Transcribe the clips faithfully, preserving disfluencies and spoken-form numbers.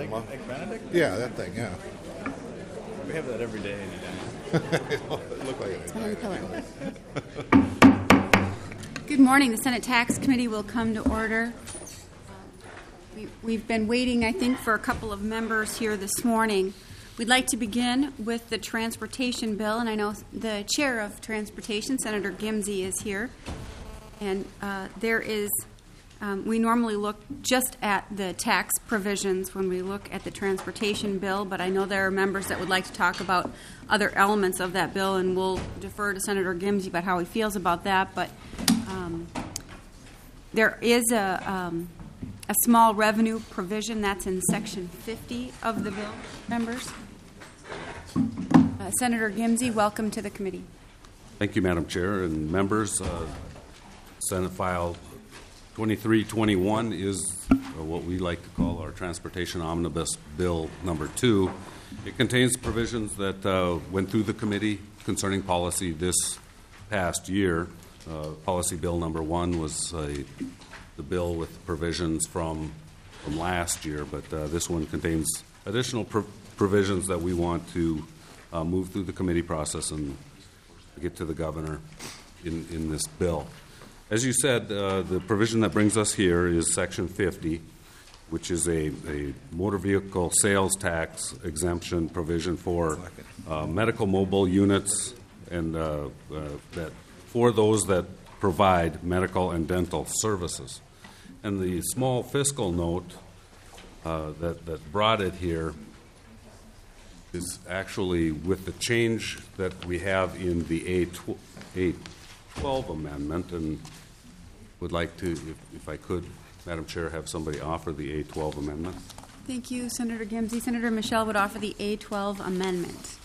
Egg, muff- egg Benedict? Yeah, that thing. Yeah. We have that every day. It looked like It's it. one on the pillar. Good morning. The Senate Tax Committee will come to order. We, we've been waiting, I think, for a couple of members here this morning. We'd like to begin with the transportation bill, and I know the chair of transportation, Senator Gimsey, is here. And uh, there is, um, we normally look just at the tax provisions when we look at the transportation bill, but I know there are members that would like to talk about other elements of that bill, and we'll defer to Senator Gimsey about how he feels about that. But um, there is a, um, a small revenue provision that's in Section fifty of the bill, members. Uh, Senator Gimsey, welcome to the committee. Thank you, Madam Chair and members. Uh, Senate File twenty-three twenty-one is uh, what we like to call our Transportation Omnibus Bill number two. It contains provisions that uh, went through the committee concerning policy this past year. Uh, policy Bill number one was uh, the bill with provisions from from last year, but uh, this one contains additional pro- provisions that we want to uh, move through the committee process and get to the governor in, in this bill. As you said, uh, the provision that brings us here is Section fifty, which is a, a motor vehicle sales tax exemption provision for uh, medical mobile units and uh, uh, that for those that provide medical and dental services. And the small fiscal note uh, that, that brought it here is actually with the change that we have in the A twelve amendment, and would like to, if, if I could, Madam Chair, have somebody offer the A twelve amendment. Thank you, Senator Gimsey. Senator Michelle would offer the A twelve amendment.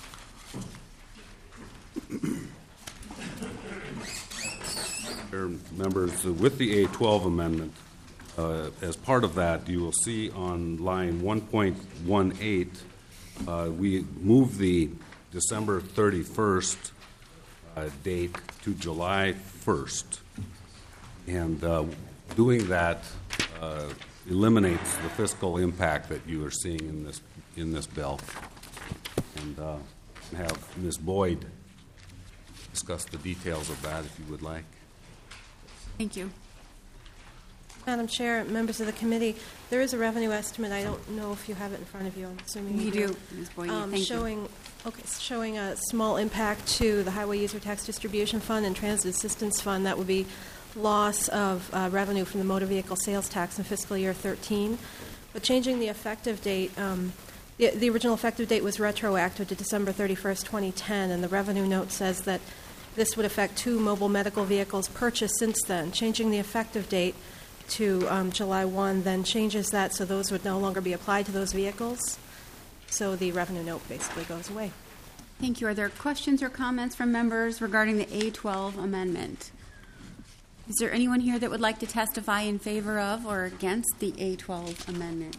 Members, with the A twelve amendment, uh, as part of that, you will see on line one point one eight, uh, we move the December thirty-first uh, date to July first. And uh, doing that uh, eliminates the fiscal impact that you are seeing in this in this bill. And uh, have Miz Boyd discuss the details of that, if you would like. Thank you. Madam Chair, members of the committee, there is a revenue estimate. I don't know if you have it in front of you. I'm assuming We you do, Miz Boyd. Um, Thank showing, you. Okay, showing a small impact to the Highway User Tax Distribution Fund and Transit Assistance Fund. That would be loss of uh, revenue from the motor vehicle sales tax in fiscal year thirteen. But changing the effective date, um, the, the original effective date was retroactive to December thirty-first, twenty ten, and the revenue note says that this would affect two mobile medical vehicles purchased since then. Changing the effective date to um, July first then changes that so those would no longer be applied to those vehicles. So the revenue note basically goes away. Thank you. Are there questions or comments from members regarding the A twelve amendment? Is there anyone here that would like to testify in favor of or against the A twelve amendment?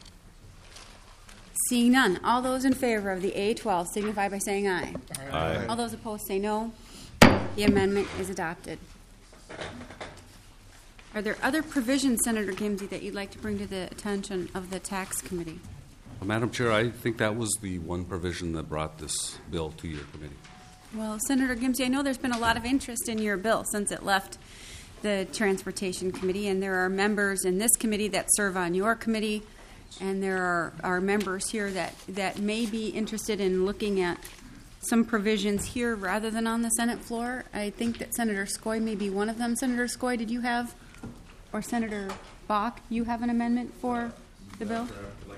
Seeing none, all those in favor of the A twelve signify by saying aye. Aye. All those opposed say no. The amendment is adopted. Are there other provisions, Senator Gimsey, that you'd like to bring to the attention of the Tax Committee? Well, Madam Chair, I think that was the one provision that brought this bill to your committee. Well, Senator Gimsey, I know there's been a lot of interest in your bill since it left the Transportation Committee, and there are members in this committee that serve on your committee, and there are, are members here that, that may be interested in looking at some provisions here rather than on the Senate floor. I think that Senator Skoye may be one of them. Senator Skoye, did you have, or Senator Bach, you have an amendment for the bill?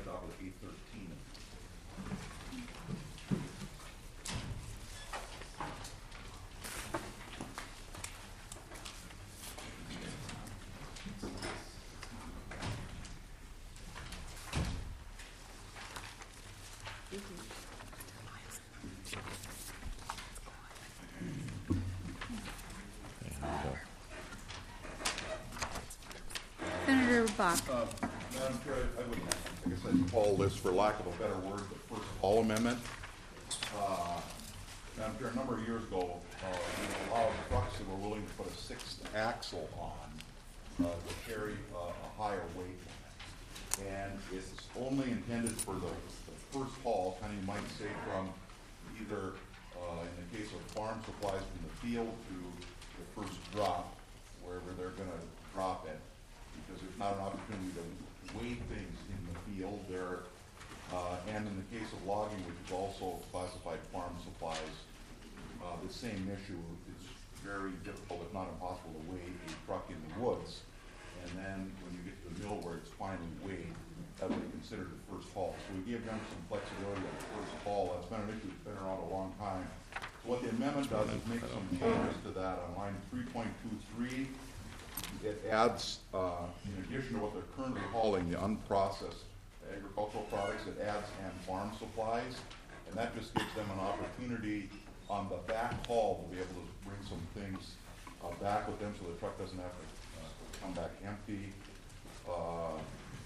Senator Bach. Uh, Madam Chair, I would, I guess I'd call this, for lack of a better word, the first call amendment. Uh, Madam Chair, a number of years ago, uh, we allowed trucks that were willing to put a sixth axle on uh, to carry uh, a higher weight limit. And it's only intended for the, the first haul, kind of you might say from either, uh, in the case of farm supplies, from the field to the first drop, wherever they're going to drop it, because there's not an opportunity to weigh things in the field there. Uh, and in the case of logging, which is also classified farm supplies, uh, the same issue. It's very difficult, if not impossible, to weigh a truck in the woods. And then when you get to the mill where it's finally weighed, that would be considered the first haul. So we give them some flexibility on the first haul. That's been an issue that's been around a long time. So what the amendment does is make some changes to that on line three point two three. It adds, uh, in addition to what they're currently hauling, the unprocessed agricultural products, it adds and farm supplies. And that just gives them an opportunity on the back haul to be able to bring some things uh, back with them so the truck doesn't have to uh, come back empty. Uh,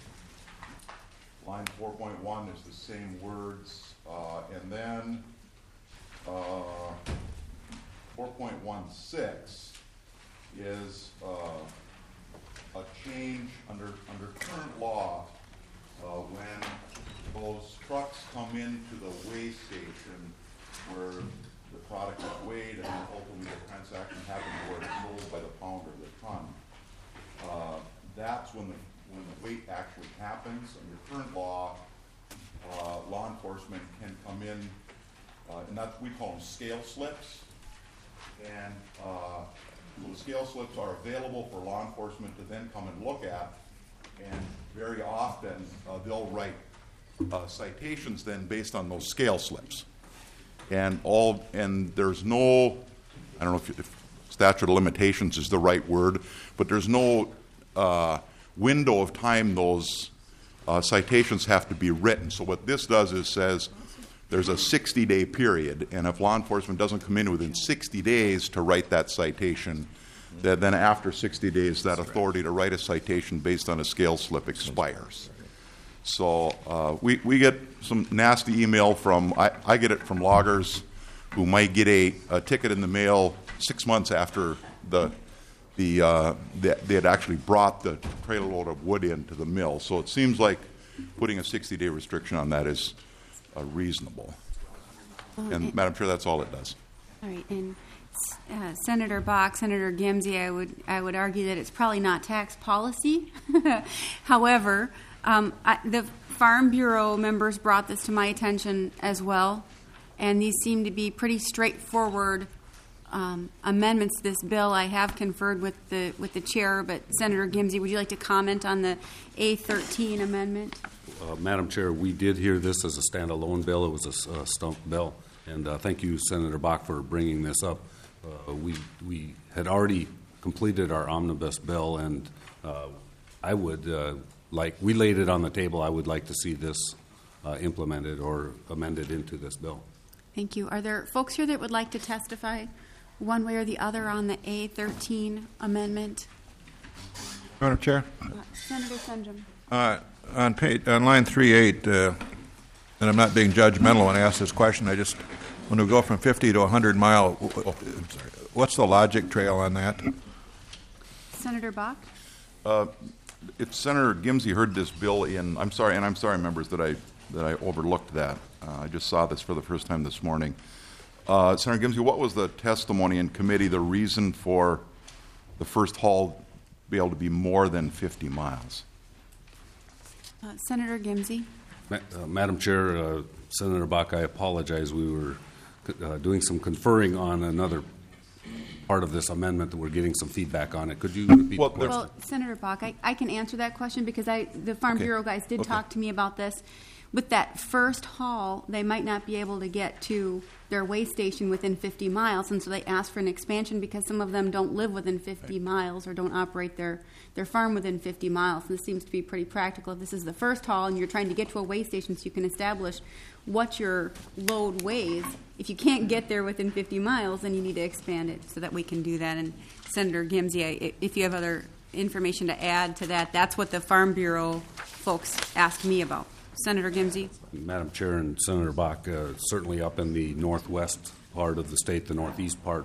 line four point one is the same words. Uh, and then uh, four point one six is uh, a change under, under current law. Uh, when those trucks come into the weigh station where the product is weighed and then ultimately the transaction happens where it's sold by the pound or the ton, uh, that's when the when the weight actually happens. Under current law, uh, law enforcement can come in, uh, and that's we call them scale slips. And uh, so the scale slips are available for law enforcement to then come and look at. And very often uh, they'll write uh, citations then based on those scale slips. And all and there's no, I don't know if, if statute of limitations is the right word, but there's no uh, window of time those uh, citations have to be written. So what this does is says there's a sixty-day period, and if law enforcement doesn't come in within sixty days to write that citation, that then after sixty days, that authority to write a citation based on a scale slip expires. So uh, we, we get some nasty email from, I, I get it from loggers who might get a, a ticket in the mail six months after the, the, uh, the they had actually brought the trailer load of wood into the mill. So it seems like putting a sixty-day restriction on that is uh, reasonable. Um, and, and Madam Chair, that's all it does. All right, and Uh, Senator Bach, Senator Gimsey, I would I would argue that it's probably not tax policy. However, um, I, the Farm Bureau members brought this to my attention as well, and these seem to be pretty straightforward um, amendments to this bill. I have conferred with the with the chair, but Senator Gimsey, would you like to comment on the A thirteen amendment? Uh, Madam Chair, we did hear this as a standalone bill. It was a, a stump bill, and uh, thank you, Senator Bach, for bringing this up. Uh, we we had already completed our omnibus bill, and uh, I would uh, like we laid it on the table. I would like to see this uh, implemented or amended into this bill. Thank you. Are there folks here that would like to testify one way or the other on the A thirteen amendment? Madam Chair, Uh, Senator Senjum. uh, on page on line three eight, uh, and I'm not being judgmental when I ask this question. I just when we go from fifty to one hundred mile, what's the logic trail on that? Senator Bach. Uh, if Senator Gimsey heard this bill in, I'm sorry, and I'm sorry, members, that I that I overlooked that. Uh, I just saw this for the first time this morning. Uh, Senator Gimsey, what was the testimony in committee, the reason for the first haul be able to be more than fifty miles? Uh, Senator Gimsey. Ma- uh, Madam Chair, uh, Senator Bach, I apologize. We were uh, doing some conferring on another part of this amendment that we're getting some feedback on it. Could you repeat Well, the question? Well, Senator Bach, I, I can answer that question because I the Farm Okay. Bureau guys did Okay. talk to me about this. With that first haul, they might not be able to get to their weigh station within fifty miles, and so they asked for an expansion because some of them don't live within fifty miles or don't operate their, their farm within fifty miles. And this seems to be pretty practical. If this is the first haul and you're trying to get to a weigh station so you can establish what your load weighs, if you can't get there within fifty miles, then you need to expand it so that we can do that. And Senator Gimsey, I- if you have other information to add to that, that's what the Farm Bureau folks asked me about. Senator Gimsey. Madam Chair and Senator Bach, uh, certainly up in the northwest part of the state, the northeast part,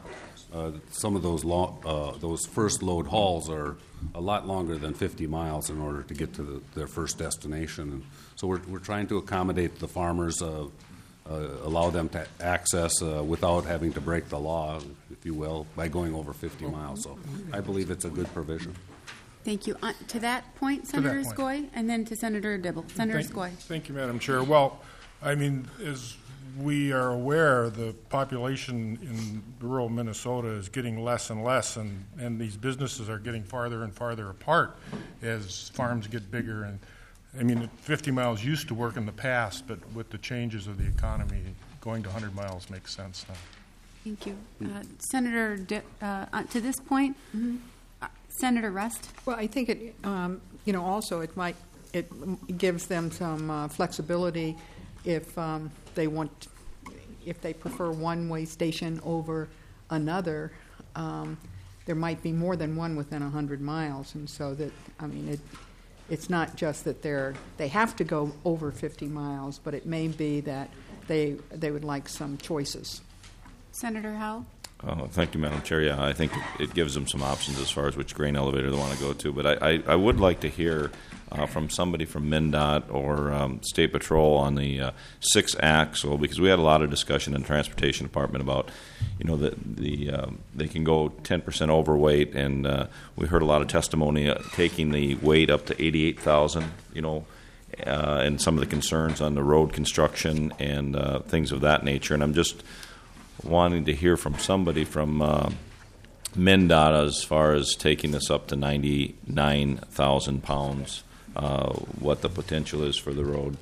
Uh, some of those lo- uh, those first load hauls are a lot longer than fifty miles in order to get to the, their first destination. And so we're we're trying to accommodate the farmers, uh, uh, allow them to access uh, without having to break the law, if you will, by going over fifty miles. So I believe it's a good provision. Thank you. Uh, to that point, Senator point. Skoye, and then to Senator Dibble. Senator Thank, Skoye. thank you, Madam Chair. Well, I mean, as we are aware, the population in rural Minnesota is getting less and less, and, and these businesses are getting farther and farther apart as farms get bigger. And I mean, fifty miles used to work in the past, but with the changes of the economy, going to one hundred miles makes sense now. Thank you. Uh, Senator, Di- uh, uh, to this point, uh, Senator Rust. Well, I think it, um, you know, also it might, it gives them some uh, flexibility if um, they want, if they prefer one way station over another. Um, there might be more than one within one hundred miles, and so that, I mean, it, it's not just that they're, they have to go over fifty miles, but it may be that they, they would like some choices. Senator Howell. Oh, thank you, Madam Chair. Yeah, I think it, it gives them some options as far as which grain elevator they want to go to. But I, I, I would like to hear uh, from somebody from MnDOT or um, State Patrol on the uh, six axle, because we had a lot of discussion in the Transportation Department about, you know, that the um, they can go ten percent overweight, and uh, we heard a lot of testimony uh, taking the weight up to eighty-eight thousand. You know. Uh, and some of the concerns on the road construction and uh, things of that nature. And I'm just wanting to hear from somebody from uh, MnDOT as far as taking this up to ninety-nine thousand pounds, uh, what the potential is for the road.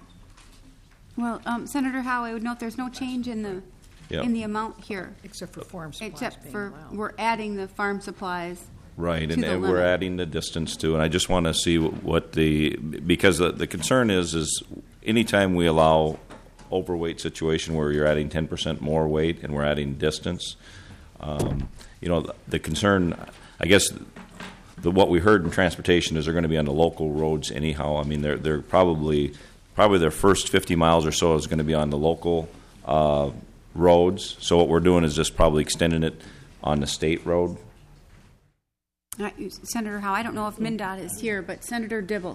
Well, um, Senator Howell, I would note there's no change in the Yep. in the amount here, Except for farm supplies except being for allowed. we're adding the farm supplies. Right, to and, the and we're limit. adding the distance too, and I just want to see what, what the, because the, the concern is, is anytime we allow overweight situation where you're adding ten percent more weight and we're adding distance, um, you know, the, the concern, I guess, the, what we heard in transportation is they're going to be on the local roads anyhow. I mean, they're, they're probably, probably their first fifty miles or so is going to be on the local uh, roads, so what we're doing is just probably extending it on the state road. Uh, Senator Howell, I don't know if MnDOT is here, but Senator Dibble.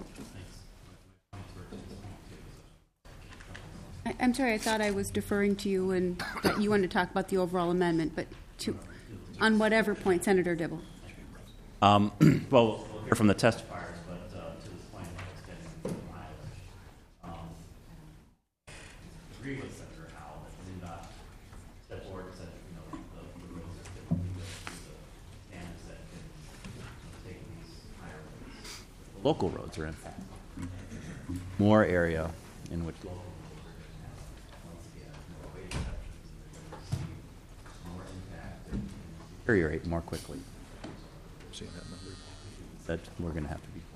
I, I'm sorry, I thought I was deferring to you and that you wanted to talk about the overall amendment, but to, on whatever point, Senator Dibble. Um, well, we'll hear from the testifiers, but uh, to this point about extending the mileage, um, agree with Senator Howell that MnDOT step forward and said, you know, the, the roads are typically go through the standards that can take these higher rates. The local roads are in fact more area in which local roads are going to have, once again, more weight exceptions, and they're going to receive more impact and deteriorate more quickly. That we're going to have to be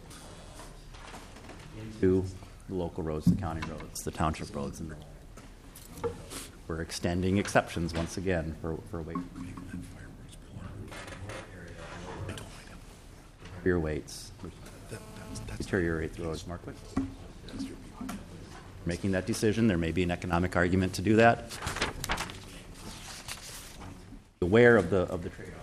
into the local roads, the county roads, the township roads, and we're extending exceptions once again for for weight. Heavier weights deteriorate the roads more quickly. Making that decision, there may be an economic argument to do that. Aware of the of the trade-off.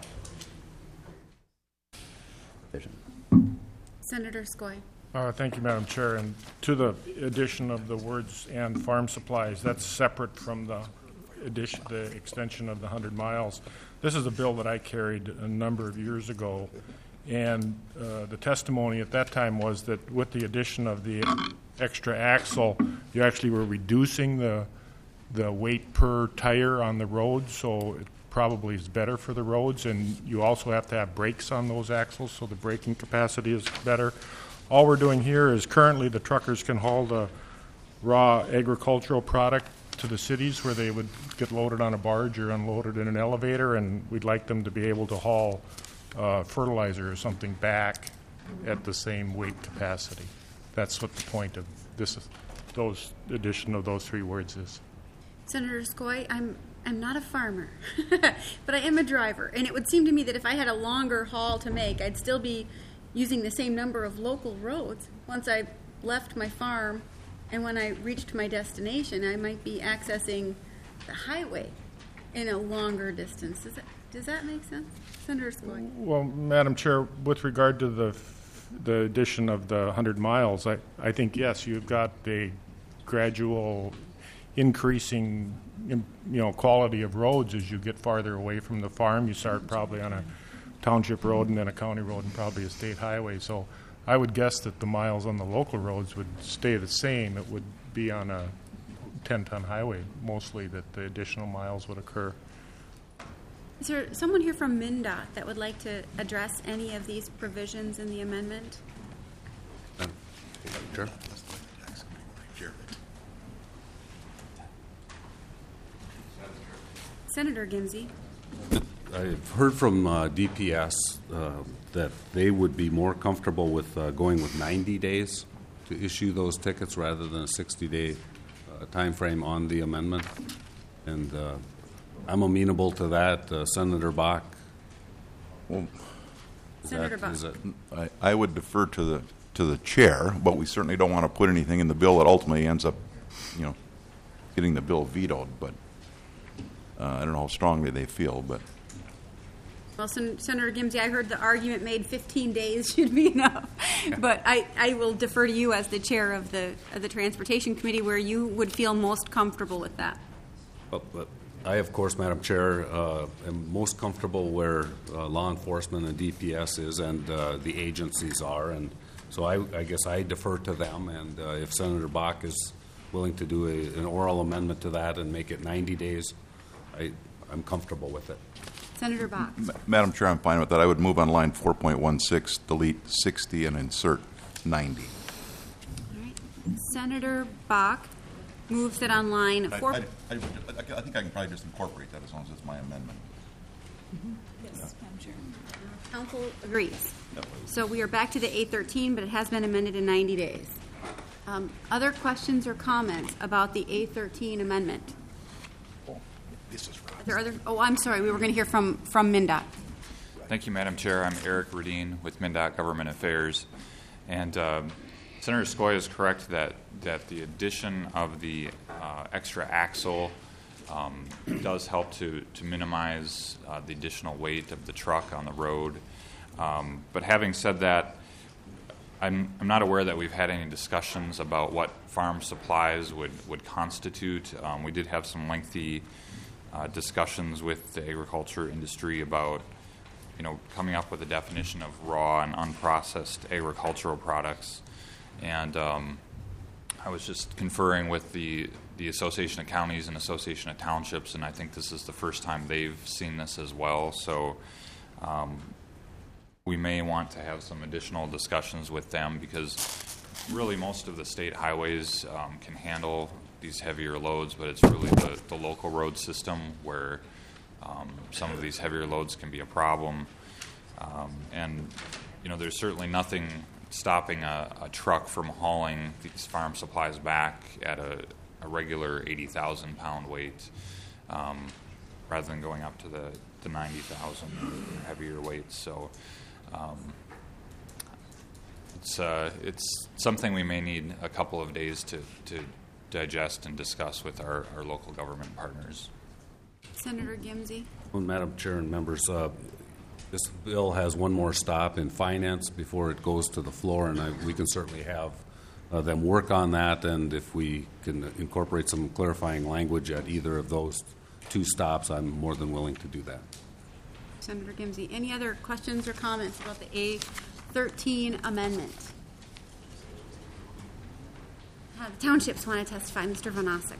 Vision. Senator Skoye. Uh, thank you, Madam Chair. And to the addition of the words "and farm supplies," that's separate from the addition, the extension of the one hundred miles. This is a bill that I carried a number of years ago, and uh, the testimony at that time was that with the addition of the extra axle, you actually were reducing the the weight per tire on the road, so it probably is better for the roads, and you also have to have brakes on those axles, so the braking capacity is better. All we're doing here is currently the truckers can haul the raw agricultural product to the cities where they would get loaded on a barge or unloaded in an elevator, and we'd like them to be able to haul uh, fertilizer or something back at the same weight capacity. That's what the point of this, those addition of those three words is. Senator Skoye, I'm I'm not a farmer, but I am a driver, and it would seem to me that if I had a longer haul to make, I'd still be using the same number of local roads. Once I left my farm and when I reached my destination, I might be accessing the highway in a longer distance. Is it? Does that make sense? Senator Skoye. Well, Madam Chair, with regard to the the addition of the one hundred miles, I, I think, yes, you've got a gradual increasing, you know, quality of roads as you get farther away from the farm. You start probably on a township road and then a county road and probably a state highway. So I would guess that the miles on the local roads would stay the same. It would be on a ten-ton highway mostly that the additional miles would occur. Is there someone here from MnDOT that would like to address any of these provisions in the amendment? Um, Sure. Senator Gimsey. I've heard from uh, D P S uh, that they would be more comfortable with uh, going with ninety days to issue those tickets rather than a sixty-day uh, time frame on the amendment. And uh, I'm amenable to that. Uh, Senator Bach? Well, Is Senator that- Bach. is it- I, I would defer to the to the chair, but we certainly don't want to put anything in the bill that ultimately ends up, you know, getting the bill vetoed. But uh, I don't know how strongly they feel, but Well, Sen- Senator Gimsey, I heard the argument made fifteen days should be enough. But I, I will defer to you as the chair of the of the Transportation Committee where you would feel most comfortable with that. But, but I, of course, Madam Chair, uh, am most comfortable where uh, law enforcement and D P S is and uh, the agencies are. And so I, I guess I defer to them. And uh, if Senator Bach is willing to do a, an oral amendment to that and make it ninety days, I, I'm comfortable with it. Senator Bach. Ma- Madam Chair, I'm fine with that. I would move on line four point one six, delete sixty and insert ninety. All right. Senator Bach moves it on line four. I, I, I think I can probably just incorporate that as long as it's my amendment. Yes, Madam Chair. Council agrees. So we are back to the A thirteen, but it has been amended in ninety days. Um, other questions or comments about the A thirteen amendment? This is Are there other? Oh, I'm sorry. We were going to hear from from MnDOT. Thank you, Madam Chair. I'm Eric Rudin with MnDOT Government Affairs. And um, Senator Skoye is correct that, that the addition of the uh, extra axle um, does help to, to minimize uh, the additional weight of the truck on the road. Um, but having said that, I'm, I'm not aware that we've had any discussions about what farm supplies would, would constitute. Um, we did have some lengthy uh, discussions with the agriculture industry about, you know, coming up with a definition of raw and unprocessed agricultural products. And um, I was just conferring with the, the Association of Counties and Association of Townships, and I think this is the first time they've seen this as well. So um, we may want to have some additional discussions with them because really most of the state highways um, can handle these heavier loads, but it's really the, the local road system where um, some of these heavier loads can be a problem. Um, and, you know, there's certainly nothing stopping a, a truck from hauling these farm supplies back at a, a regular eighty thousand pound weight um, rather than going up to the, the ninety thousand heavier weights. So um, it's, uh, it's something we may need a couple of days to, to digest and discuss with our, our local government partners. Senator Gimsey. Well, Madam Chair and members, uh, this bill has one more stop in finance before it goes to the floor, and I, we can certainly have uh, them work on that, and if we can incorporate some clarifying language at either of those two stops, I'm more than willing to do that. Senator Gimsey. Any other questions or comments about the A thirteen amendment? Uh, the townships want to testify. Mister Vanasek.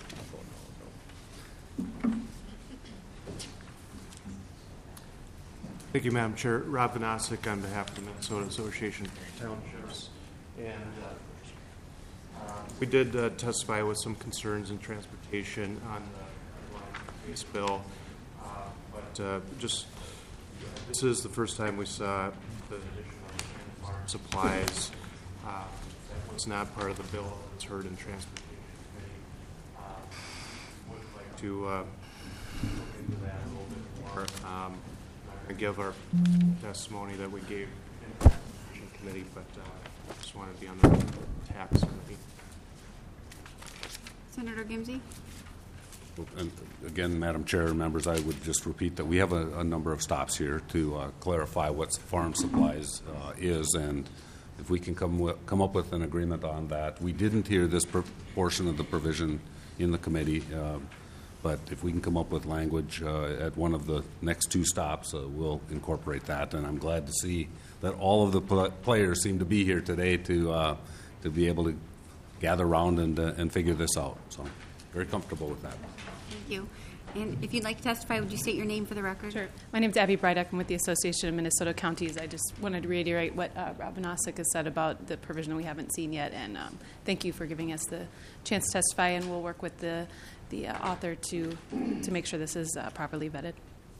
Thank you, Madam Chair. Rob Vanasek on behalf of the Minnesota Association of Townships. And uh, uh, we did uh, testify with some concerns in transportation on the base bill. Uh, but uh, just, this is the first time we saw the additional farm supplies. Uh, that was not part of the bill that was heard in Transportation Committee. Uh, would like to uh, look into that a little bit more. Um, and give our testimony that we gave in the Transportation Committee, but uh, just wanted to be on the tax committee. Senator Gimsey. And again, Madam Chair and members, I would just repeat that we have a, a number of stops here to uh, clarify what farm supplies uh, is, and if we can come with, come up with an agreement on that. We didn't hear this per- portion of the provision in the committee, uh, but if we can come up with language uh, at one of the next two stops, uh, we'll incorporate that. And I'm glad to see that all of the pl- players seem to be here today to uh, to be able to gather around and uh, and figure this out. So, very comfortable with that. Thank you. And if you'd like to testify, would you state your name for the record? Sure. My name is Abby Bryduck. I'm with the Association of Minnesota Counties. I just wanted to reiterate what uh, Rob Vanasek has said about the provision we haven't seen yet, and um, thank you for giving us the chance to testify, and we'll work with the, the uh, author to, to make sure this is uh, properly vetted.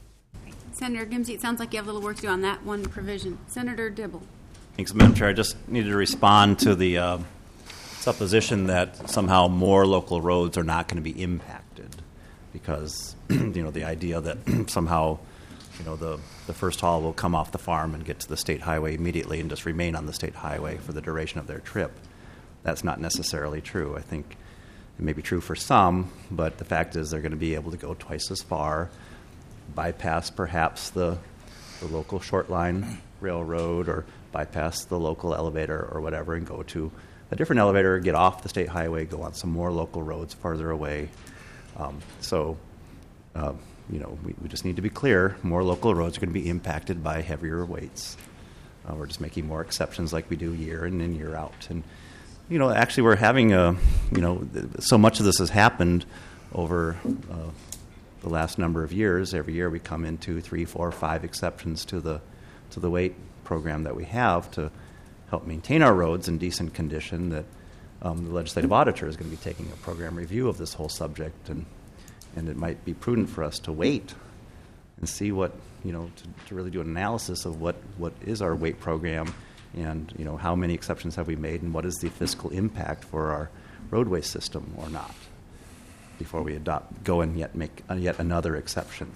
Senator Gimsey, it sounds like you have a little work to do on that one provision. Senator Dibble. Thanks, Madam Chair. I just needed to respond to the uh, supposition that somehow more local roads are not going to be impacted, because you know the idea that somehow you know the the first haul will come off the farm and get to the state highway immediately and just remain on the state highway for the duration of their trip. That's not necessarily true. I think it may be true for some, but the fact is they're going to be able to go twice as far, bypass perhaps the the local short line railroad, or bypass the local elevator or whatever, and go to a different elevator, get off the state highway, go on some more local roads farther away. Um, so, uh, you know, we, we just need to be clear. More local roads are going to be impacted by heavier weights. Uh, we're just making more exceptions like we do year in and year out. And, you know, actually we're having a, you know, th- so much of this has happened over uh, the last number of years. Every year we come into three, four, five exceptions to the to the weight program that we have to help maintain our roads in decent condition, that um, the legislative auditor is going to be taking a program review of this whole subject, and and it might be prudent for us to wait and see what, you know, to, to really do an analysis of what, what is our weight program, and, you know, how many exceptions have we made, and what is the fiscal impact for our roadway system or not, before we adopt, go and yet make uh, yet another exception.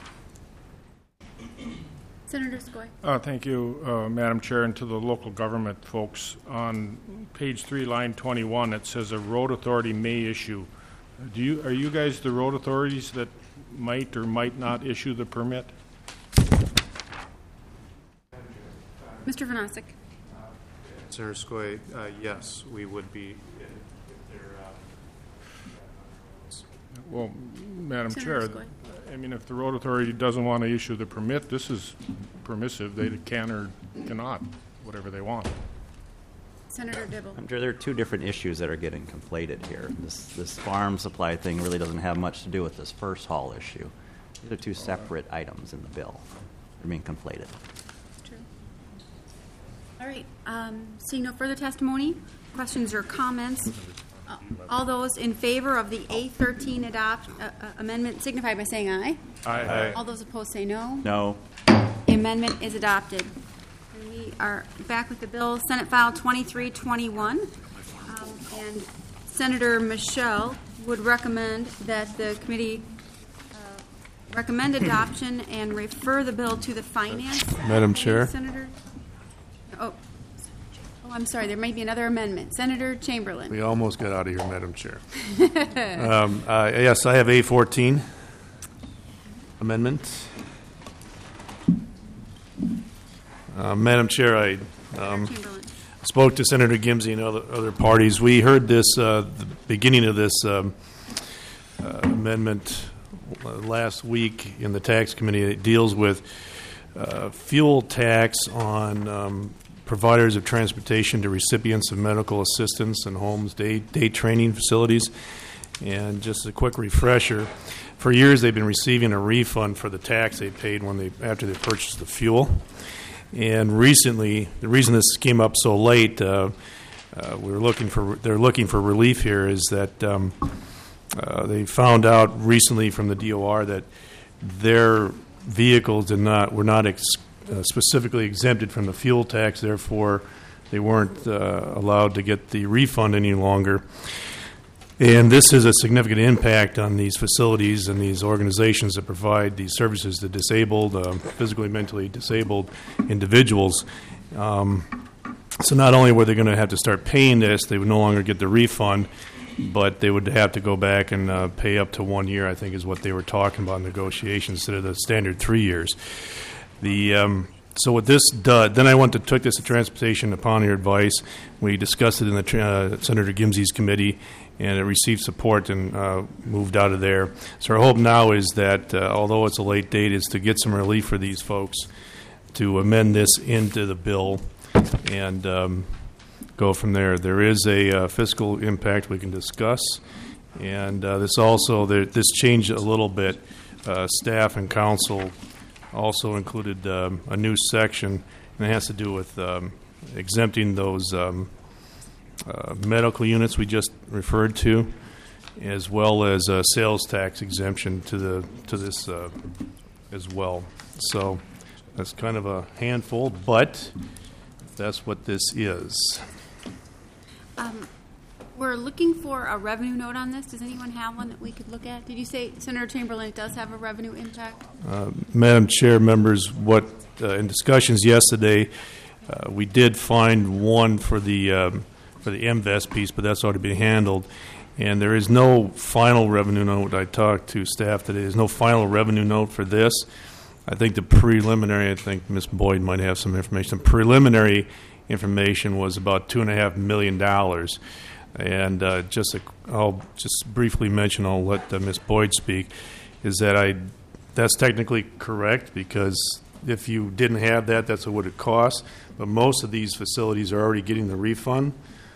Senator Skoye. Uh, thank you, uh, Madam Chair, and to the local government folks. On page three, line twenty-one, it says a road authority may issue. Do you are you guys the road authorities that might or might not issue the permit? Mister Vanasek. Senator Skoye, uh, yes, we would be. Well, Madam Senator Chair, Skoye. I mean, if the road authority doesn't want to issue the permit, this is permissive. They can or cannot, whatever they want. Senator Dibble. I'm sure there are two different issues that are getting conflated here. This this farm supply thing really doesn't have much to do with this first haul issue. These are two separate items in the bill. They're being conflated. True. All right. Um, seeing no further testimony, questions or comments, uh, all those in favor of the A thirteen adopt uh, uh, amendment signify by saying aye. Aye. Aye. All those opposed say no. No. The amendment is adopted. And we are back with the bill, Senate File twenty-three twenty-one. Um, and Senator Michelle would recommend that the committee uh, recommend adoption and refer the bill to the Finance. Madam Chair. Senator. Oh, oh, I'm sorry. There may be another amendment. Senator Chamberlain. We almost got out of here, Madam Chair. um, uh, yes, I have A fourteen amendment. Uh, Madam Chair, I um, spoke to Senator Gimsey and other, other parties. We heard this, uh, the beginning of this um, uh, amendment last week in the tax committee. It deals with uh, fuel tax on um, providers of transportation to recipients of medical assistance and homes, day, day training facilities. And just a quick refresher, for years they've been receiving a refund for the tax they paid when they after they purchased the fuel. And recently, the reason this came up so late, uh, uh, we were looking for they're looking for relief here, is that um, uh, they found out recently from the D O R that their vehicles did not were not ex- uh, specifically exempted from the fuel tax. Therefore, they weren't uh, allowed to get the refund any longer. And this is a significant impact on these facilities and these organizations that provide these services to disabled, uh, physically, mentally disabled individuals. Um, so not only were they going to have to start paying this, they would no longer get the refund, but they would have to go back and uh, pay up to one year, I think is what they were talking about in negotiations, instead of the standard three years. The um, So what this does, then I went to took this to Transportation upon your advice. We discussed it in the uh, Senator Gimsey's committee, and it received support and uh, moved out of there. So our hope now is that, uh, although it's a late date, is to get some relief for these folks, to amend this into the bill and um, go from there. There is a uh, fiscal impact we can discuss, and uh, this also, there, this changed a little bit. Uh, staff and council also included um, a new section, and it has to do with um, exempting those um, uh, medical units we just referred to, as well as a sales tax exemption to the to this uh, as well. So that's kind of a handful, but that's what this is. Um, we're looking for a revenue note on this. Does anyone have one that we could look at? Did you say, Senator Chamberlain, it does have a revenue impact? Uh, Madam Chair, members, what uh, in discussions yesterday, uh, we did find one for the um, for the M V E S piece, but that's already been handled. And there is no final revenue note. I talked to staff today. There's no final revenue note for this. I think the preliminary, I think Miz Boyd might have some information. The preliminary information was about two and a half million dollars. And uh, just a, I'll just briefly mention, I'll let uh, Miz Boyd speak, is that I that's technically correct, because if you didn't have that, that's what it would cost. But most of these facilities are already getting the refund.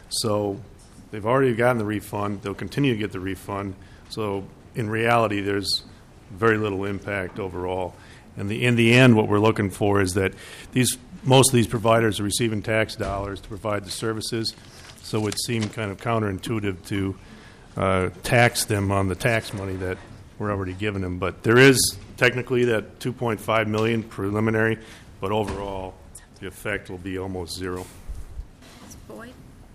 So they've already gotten the refund. They'll continue to get the refund. So in reality, there's very little impact overall. And the, in the end, what we're looking for is that these most of these providers are receiving tax dollars to provide the services. So it would seem kind of counterintuitive to uh, tax them on the tax money that we're already giving them. But there is technically that two point five million dollars preliminary, but overall the effect will be almost zero. Miz Boyd?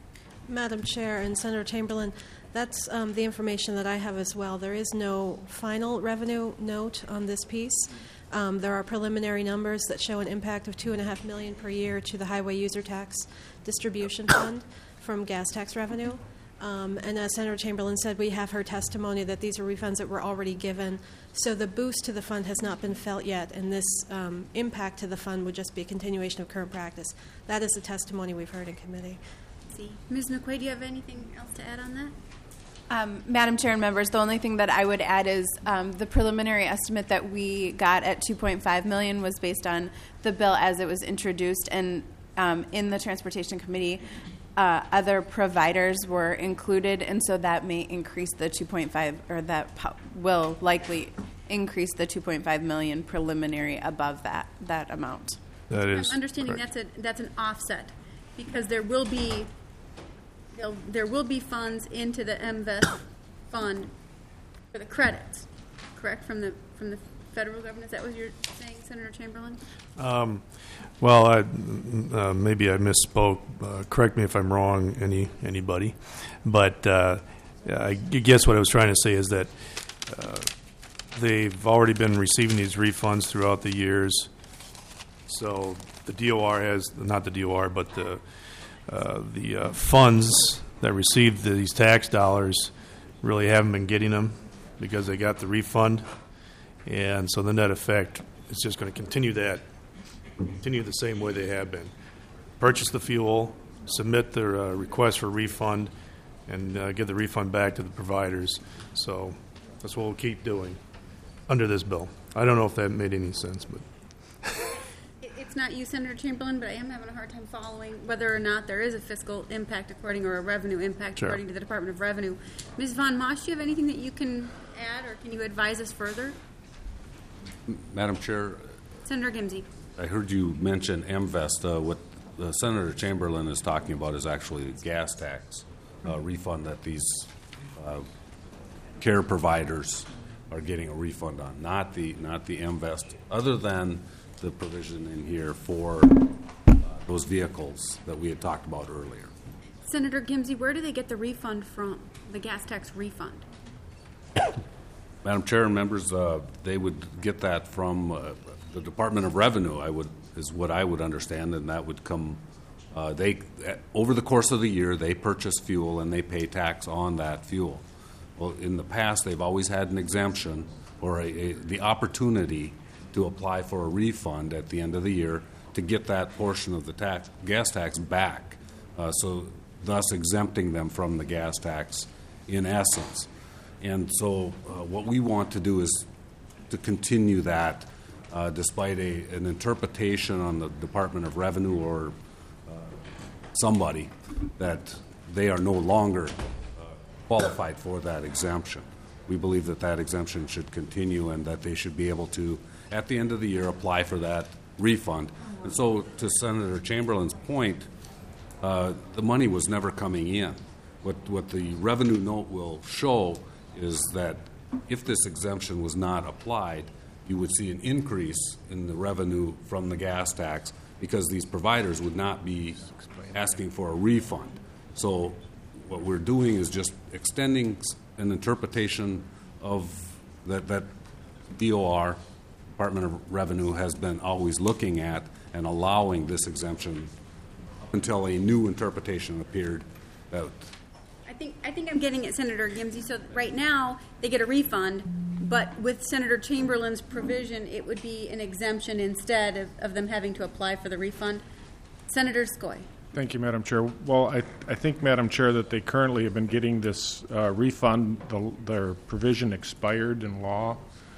Madam Chair and Senator Chamberlain, that's um, the information that I have as well. There is no final revenue note on this piece. Um, there are preliminary numbers that show an impact of two and a half million per year to the Highway User Tax Distribution Fund from gas tax revenue. Um, and as Senator Chamberlain said, we have her testimony that these are refunds that were already given. So the boost to the fund has not been felt yet, and this um, impact to the fund would just be a continuation of current practice. That is the testimony we've heard in committee. See. Miz McQuaid, do you have anything else to add on that? Um, Madam Chair and members, the only thing that I would add is um, the preliminary estimate that we got at two point five million dollars was based on the bill as it was introduced, and um, in the Transportation Committee, uh, other providers were included, and so that may increase the two point five, or that po- will likely increase the two point five million dollars preliminary above that that amount. That is I'm understanding correct. that's a that's an offset, because there will be there'll- there will be funds into the M V E S fund for the credits, correct, from the from the federal government. Is that what you're saying, Senator Chamberlain? Um, well, I, uh, maybe I misspoke. Uh, correct me if I'm wrong, any anybody. But uh, I guess what I was trying to say is that uh, they've already been receiving these refunds throughout the years. So the D O R has, not the D O R, but the uh, the uh, funds that received these tax dollars really haven't been getting them because they got the refund. And so the net effect is just going to continue that, continue the same way they have been. Purchase the fuel, submit their uh, request for refund, and uh, give the refund back to the providers. So that's what we'll keep doing under this bill. I don't know if that made any sense, but It- It's not you, Senator Chamberlain, but I am having a hard time following whether or not there is a fiscal impact according, or a revenue impact Sure. according to the Department of Revenue. Miz Von Mosch, do you have anything that you can add, or can you advise us further? Madam Chair, Senator Gimsey. I heard you mention M V E S T. Uh, what uh, Senator Chamberlain is talking about is actually gas tax uh, refund that these uh, care providers are getting a refund on, not the not the M V E S T, other than the provision in here for uh, those vehicles that we had talked about earlier. Senator Gimsey, where do they get the refund from, the gas tax refund? Madam Chair and members, uh, they would get that from uh, the Department of Revenue, I would, is what I would understand, and that would come Uh, they, over the course of the year, they purchase fuel and they pay tax on that fuel. Well, in the past, they've always had an exemption or a, a, the opportunity to apply for a refund at the end of the year to get that portion of the tax, gas tax back, uh, so thus exempting them from the gas tax in essence. And so uh, what we want to do is to continue that uh, despite a, an interpretation on the Department of Revenue or uh, somebody that they are no longer uh, qualified for that exemption. We believe that that exemption should continue and that they should be able to, at the end of the year, apply for that refund. And so to Senator Chamberlain's point, uh, the money was never coming in. What, what the revenue note will show is that if this exemption was not applied, you would see an increase in the revenue from the gas tax because these providers would not be asking for a refund. So what we're doing is just extending an interpretation of that, that D O R, Department of Revenue, has been always looking at and allowing this exemption until a new interpretation appeared out. I think I think I'm getting at Senator Gimsey. So right now they get a refund, but with Senator Chamberlain's provision, it would be an exemption instead of, of them having to apply for the refund. Senator Skoye. Thank you, Madam Chair. Well, I, I think, Madam Chair, that they currently have been getting this uh, refund. The, their provision expired in law.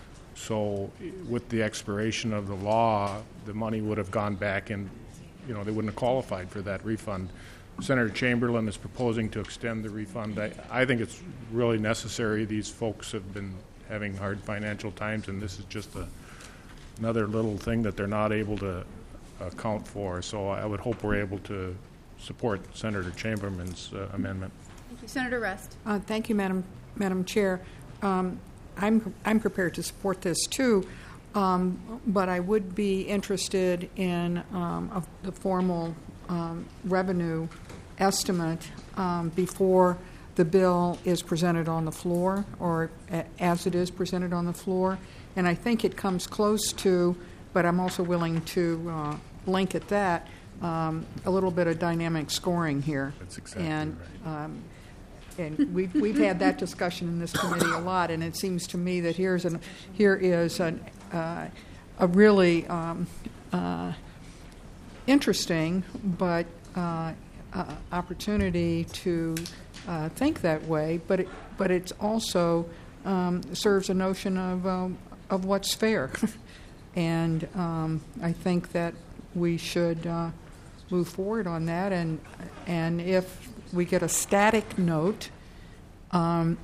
So with the expiration of the law, the money would have gone back and, you know, they wouldn't have qualified for that refund. Senator Chamberlain is proposing to extend the refund. I, I think it's really necessary. These folks have been having hard financial times, and this is just a, another little thing that they're not able to account for. So I would hope we're able to support Senator Chamberlain's uh, amendment. Thank you. Senator Rest. Uh, thank you, Madam Madam Chair. Um, I'm I'm prepared to support this too, um, but I would be interested in um, a, the formal um, revenue estimate um, before the bill is presented on the floor, or a, as it is presented on the floor. And I think it comes close to, but I'm also willing to uh, link at that, um, a little bit of dynamic scoring here. That's exactly and, right. Um, and we've we've had that discussion in this committee a lot, and it seems to me that here's an here is an, uh, a really um, uh, interesting but uh, uh, opportunity to uh, think that way. But it, but it's also um, serves a notion of um, of what's fair, and um, I think that we should uh, move forward on that. And and if we get a static note, um,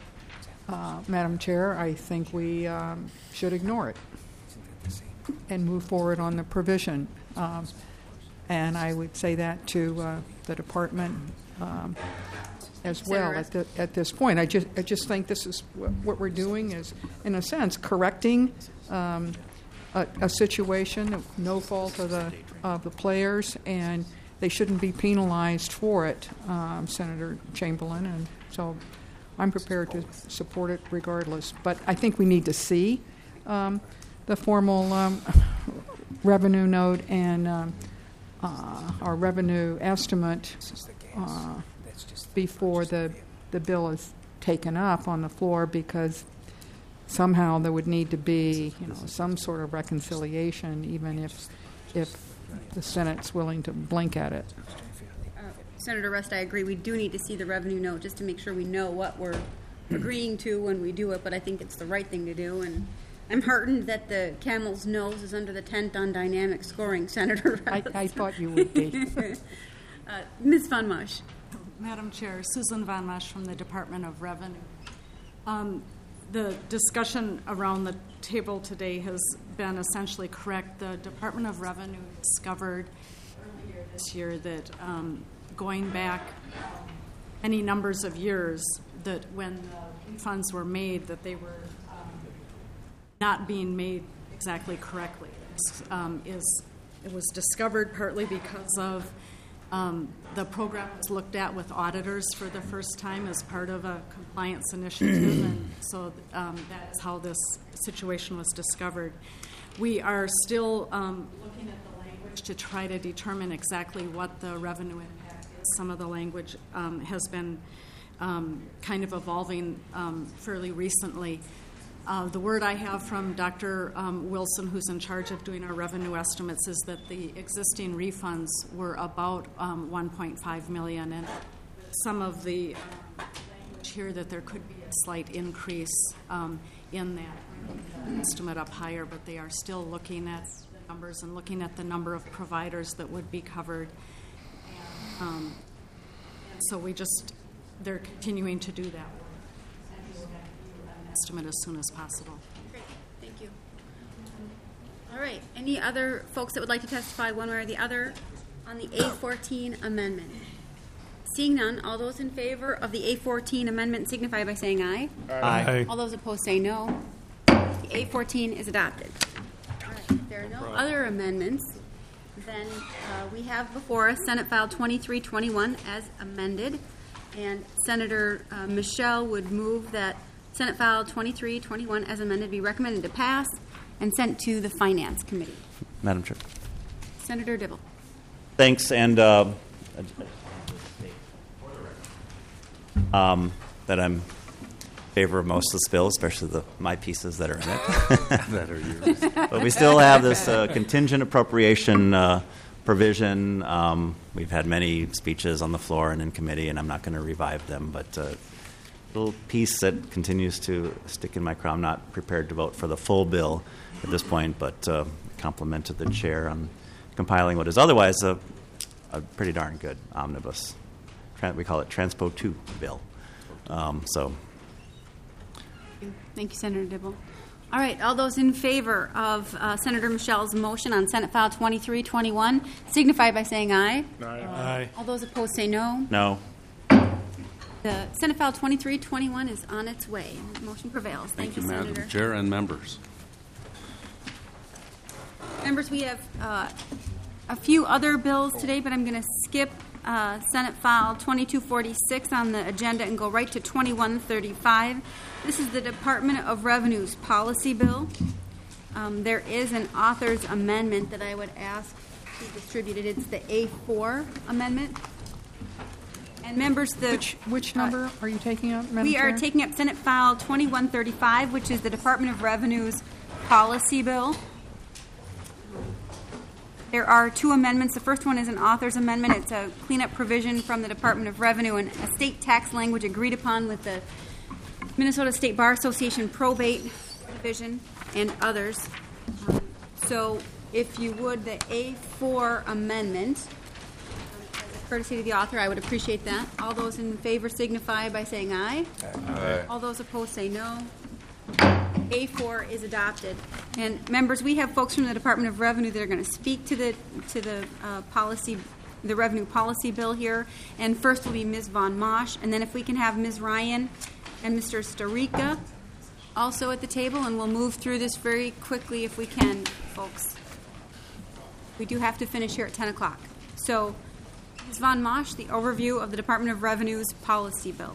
uh, Madam Chair, I think we um, should ignore it and move forward on the provision. Um, and I would say that to uh, the department um, as well at, the, at this point. I just I just think this is what, what we're doing is, in a sense, correcting um, a, a situation of no fault of the of the players, and they shouldn't be penalized for it, um, Senator Chamberlain, and so I'm prepared to support it regardless. But I think we need to see um, the formal um, revenue note and um, uh, our revenue estimate uh, before the, the bill is taken up on the floor, because somehow there would need to be, you know, some sort of reconciliation, even if if the Senate's willing to blink at it. Uh, Senator Rest, I agree. We do need to see the revenue note just to make sure we know what we're agreeing to when we do it, but I think it's the right thing to do. And I'm heartened that the camel's nose is under the tent on dynamic scoring, Senator Rest. I, I thought you would be. uh, Miz Von Musch. Madam Chair, Susan Von Musch from the Department of Revenue. Um, The discussion around the table today has been essentially correct. The Department of Revenue discovered earlier this year that um, going back any numbers of years, that when the refunds were made, that they were um, not being made exactly correctly. Um, is it was discovered partly because of Um, the program was looked at with auditors for the first time as part of a compliance initiative, and so um, that's how this situation was discovered. We are still um, looking at the language to try to determine exactly what the revenue impact is. Some of the language um, has been um, kind of evolving um, fairly recently. Uh, the word I have from Doctor Um, Wilson, who's in charge of doing our revenue estimates, is that the existing refunds were about um, one point five million dollars, and some of the uh, language here that there could be a slight increase um, in that estimate up higher, but they are still looking at the numbers and looking at the number of providers that would be covered. And, um, and so we just, they're continuing to do that. Estimate as soon as possible. Great, thank you. All right, any other folks that would like to testify one way or the other on the A fourteen amendment? Seeing none, all those in favor of the A fourteen amendment signify by saying aye. Aye. Aye. All those opposed say no. The A fourteen is adopted. All right, if there are no other amendments, then uh, we have before us Senate File twenty-three twenty-one as amended, and Senator uh, Michelle would move that Senate File twenty-three twenty-one as amended be recommended to pass and sent to the Finance Committee. Madam Chair. Senator Dibble. Thanks, and uh, um, that I'm in favor of most of this bill, especially the my pieces that are in it. That are yours. But we still have this uh, contingent appropriation uh, provision. Um, we've had many speeches on the floor and in committee, and I'm not going to revive them, but uh, little piece that continues to stick in my craw. I'm not prepared to vote for the full bill at this point, but uh, complimented the chair on compiling what is otherwise a, a pretty darn good omnibus. Tran- we call it Transpo two bill. Um, so, Thank you, Senator Dibble. All right, all those in favor of uh, Senator Michelle's motion on Senate File twenty-three twenty-one signify by saying aye. Aye. Aye. All those opposed say no. no. The Senate File twenty-three twenty-one is on its way. Motion prevails. Thank, Thank you, Madam Senator. Chair and members. Members, we have uh, a few other bills today, but I'm going to skip uh, Senate File twenty-two forty-six on the agenda and go right to twenty-one thirty-five. This is the Department of Revenue's policy bill. Um, there is an author's amendment that I would ask to be distributed. It's the A four amendment. And members, the Which, which number uh, are you taking up, Madam we are Chair? taking up Senate File twenty-one thirty-five, which is the Department of Revenue's policy bill. There are two amendments. The first one is an author's amendment. It's a cleanup provision from the Department of Revenue and a state tax language agreed upon with the Minnesota State Bar Association probate division and others. Um, so if you would, the A four amendment, um, as a courtesy to the author, I would appreciate that. All those in favor signify by saying aye. Aye. All those opposed say no. A four is adopted. And members, we have folks from the Department of Revenue that are going to speak to the to the uh, policy, the revenue policy bill here. And first will be Miz Von Mosch, and then if we can have Miz Ryan and Mister Starica also at the table, and we'll move through this very quickly if we can, folks. We do have to finish here at ten o'clock. So, Miz Von Mosch, the overview of the Department of Revenue's policy bill.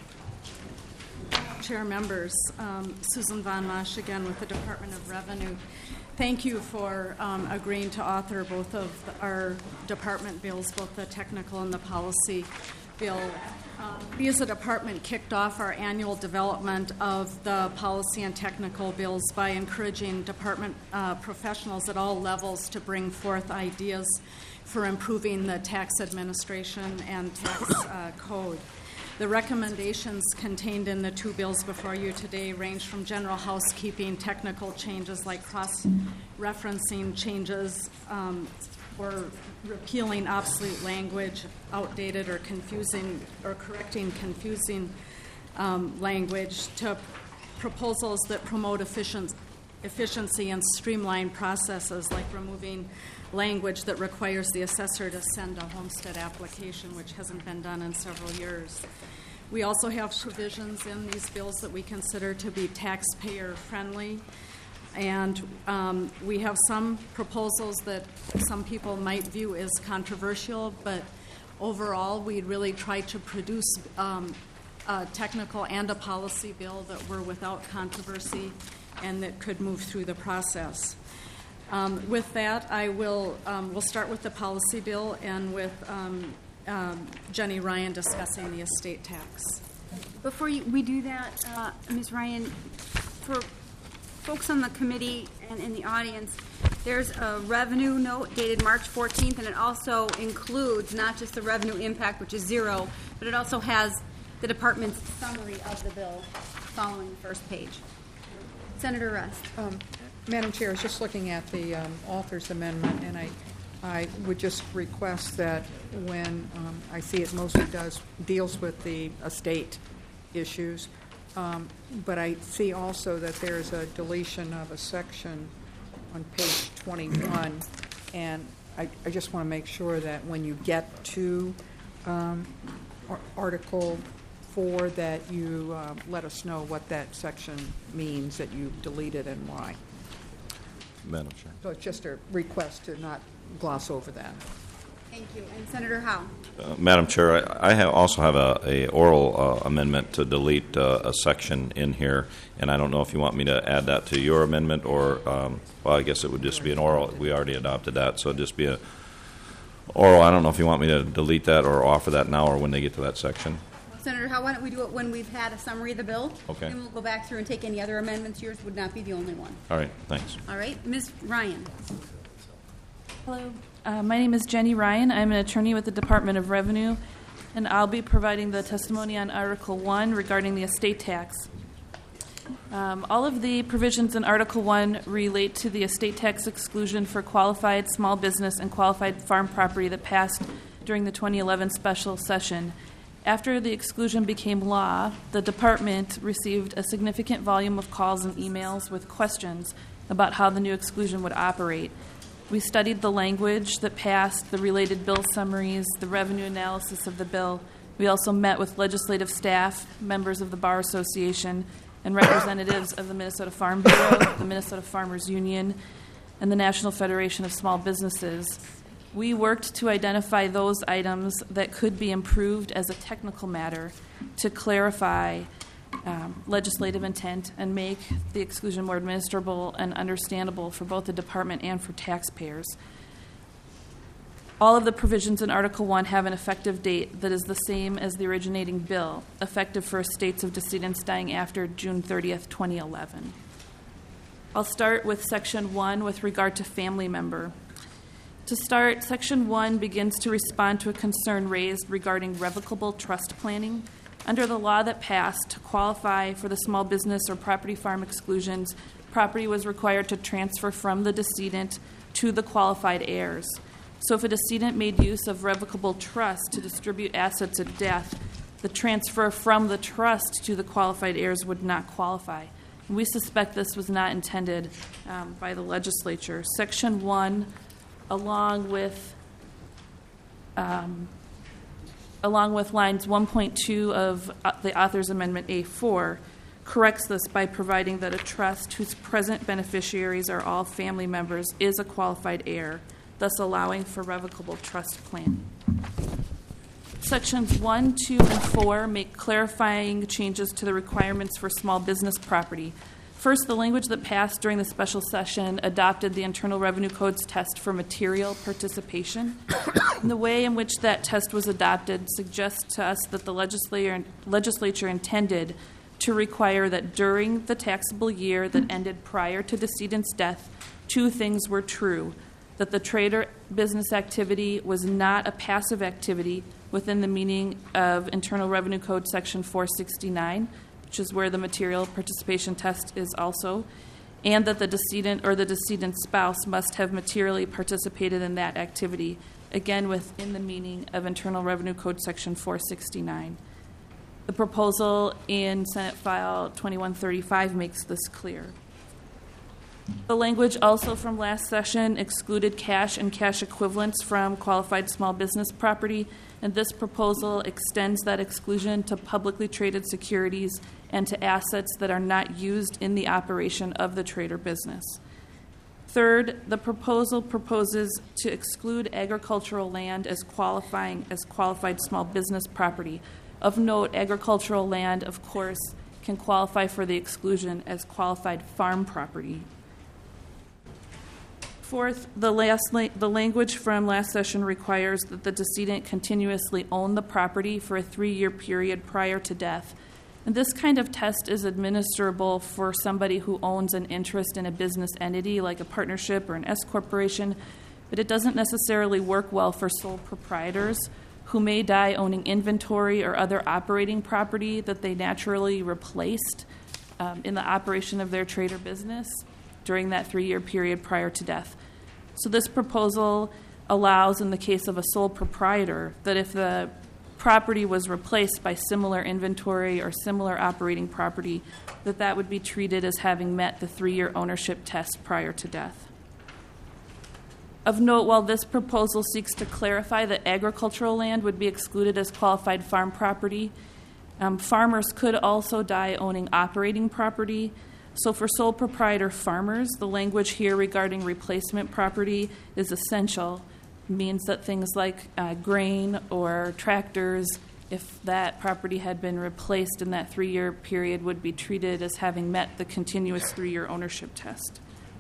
Chair, members, um, Susan Von Mosch again with the Department of Revenue. Thank you for um, agreeing to author both of the, our department bills, both the technical and the policy bill. Um, we as a department kicked off our annual development of the policy and technical bills by encouraging department uh, professionals at all levels to bring forth ideas for improving the tax administration and tax uh, code. The recommendations contained in the two bills before you today range from general housekeeping, technical changes like cross-referencing changes um, or repealing obsolete language, outdated or confusing, or correcting confusing um, language, to proposals that promote efficient, efficiency and streamline processes like removing language that requires the assessor to send a homestead application, which hasn't been done in several years. We also have provisions in these bills that we consider to be taxpayer-friendly, and um, we have some proposals that some people might view as controversial, but overall we'd really try to produce um, a technical and a policy bill that were without controversy and that could move through the process. Um, With that, I will, um, we'll start with the policy bill and with um, um, Jenny Ryan discussing the estate tax. Before you, we do that, uh, Miz Ryan, for folks on the committee and in the audience, there's a revenue note dated March fourteenth, and it also includes not just the revenue impact, which is zero, but it also has the department's summary of the bill following the first page. Senator Rust. Um, Madam Chair, I was just looking at the um, author's amendment, and I, I would just request that when um, I see it mostly does deals with the estate issues, um, but I see also that there's a deletion of a section on page twenty-one, and I, I just want to make sure that when you get to um, ar- Article four, that you uh, let us know what that section means that you deleted and why. Madam Chair. So it's just a request to not gloss over that. Thank you. And Senator Howe. Uh, Madam Chair, I, I have also have a, a oral uh, amendment to delete uh, a section in here, and I don't know if you want me to add that to your amendment or, um, well, I guess it would just be an oral. We already adopted that, so it'd just be a oral. I don't know if you want me to delete that or offer that now or when they get to that section. Senator Howe, why don't we do it when we've had a summary of the bill? Okay. Then we'll go back through and take any other amendments. Yours would not be the only one. All right, thanks. All right. Miz Ryan. Hello. Uh, my name is Jenny Ryan. I'm an attorney with the Department of Revenue, and I'll be providing the testimony on Article one regarding the estate tax. Um, all of the provisions in Article one relate to the estate tax exclusion for qualified small business and qualified farm property that passed during the twenty eleven special session. After the exclusion became law, the department received a significant volume of calls and emails with questions about how the new exclusion would operate. We studied the language that passed, the related bill summaries, the revenue analysis of the bill. We also met with legislative staff, members of the Bar Association, and representatives of the Minnesota Farm Bureau, the Minnesota Farmers Union, and the National Federation of Small Businesses. We worked to identify those items that could be improved as a technical matter to clarify um, legislative intent and make the exclusion more administrable and understandable for both the department and for taxpayers. All of the provisions in Article one have an effective date that is the same as the originating bill, effective for estates of decedents dying after June thirtieth, twenty eleven. I'll start with Section one with regard to family member. To start, Section one begins to respond to a concern raised regarding revocable trust planning. Under the law that passed, to qualify for the small business or property farm exclusions, property was required to transfer from the decedent to the qualified heirs. So if a decedent made use of revocable trust to distribute assets at death, the transfer from the trust to the qualified heirs would not qualify. And we suspect this was not intended um, by the legislature. Section one, along with um, along with lines one point two of uh, the author's amendment A four, corrects this by providing that a trust whose present beneficiaries are all family members is a qualified heir, thus allowing for revocable trust plan. Sections one, two, and four make clarifying changes to the requirements for small business property. First, the language that passed during the special session adopted the Internal Revenue Code's test for material participation. And the way in which that test was adopted suggests to us that the legislature, legislature intended to require that during the taxable year that ended prior to decedent's death, two things were true: that the trade or business activity was not a passive activity within the meaning of Internal Revenue Code Section four sixty-nine, which is where the material participation test is also, and that the decedent or the decedent's spouse must have materially participated in that activity, again within the meaning of Internal Revenue Code Section four sixty-nine. The proposal in Senate File twenty-one thirty-five makes this clear. The language also from last session excluded cash and cash equivalents from qualified small business property, and this proposal extends that exclusion to publicly traded securities and to assets that are not used in the operation of the trade or business. Third, the proposal proposes to exclude agricultural land as qualifying as qualified small business property. Of note, agricultural land, of course, can qualify for the exclusion as qualified farm property. Fourth, the, last la- the language from last session requires that the decedent continuously own the property for a three-year period prior to death. And this kind of test is administrable for somebody who owns an interest in a business entity like a partnership or an S corporation, but it doesn't necessarily work well for sole proprietors who may die owning inventory or other operating property that they naturally replaced um, in the operation of their trade or business during that three-year period prior to death. So this proposal allows, in the case of a sole proprietor, that if the property was replaced by similar inventory or similar operating property, that that would be treated as having met the three-year ownership test prior to death. Of note, while this proposal seeks to clarify that agricultural land would be excluded as qualified farm property, um, farmers could also die owning operating property. So for sole proprietor farmers, the language here regarding replacement property is essential. It means that things like uh, grain or tractors, if that property had been replaced in that three-year period, would be treated as having met the continuous three-year ownership test.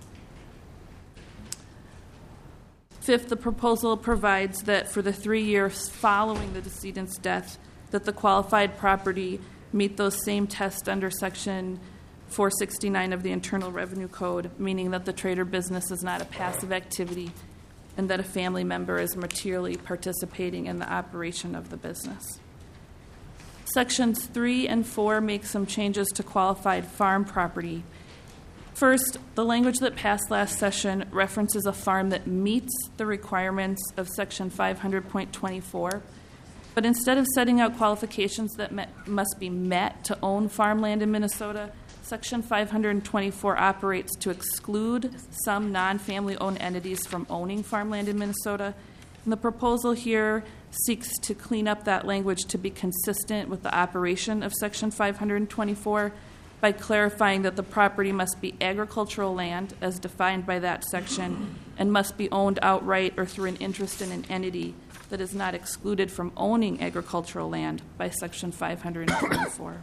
Fifth, the proposal provides that for the three years following the decedent's death, that the qualified property meet those same tests under Section four sixty-nine of the Internal Revenue Code, meaning that the trade or business is not a passive activity and that a family member is materially participating in the operation of the business. Sections three and four make some changes to qualified farm property. First, the language that passed last session references a farm that meets the requirements of Section five hundred point twenty-four, but instead of setting out qualifications that met, must be met to own farmland in Minnesota, Section five hundred twenty-four operates to exclude some non-family owned entities from owning farmland in Minnesota. And the proposal here seeks to clean up that language to be consistent with the operation of Section five hundred twenty-four by clarifying that the property must be agricultural land as defined by that section and must be owned outright or through an interest in an entity that is not excluded from owning agricultural land by Section five hundred twenty-four.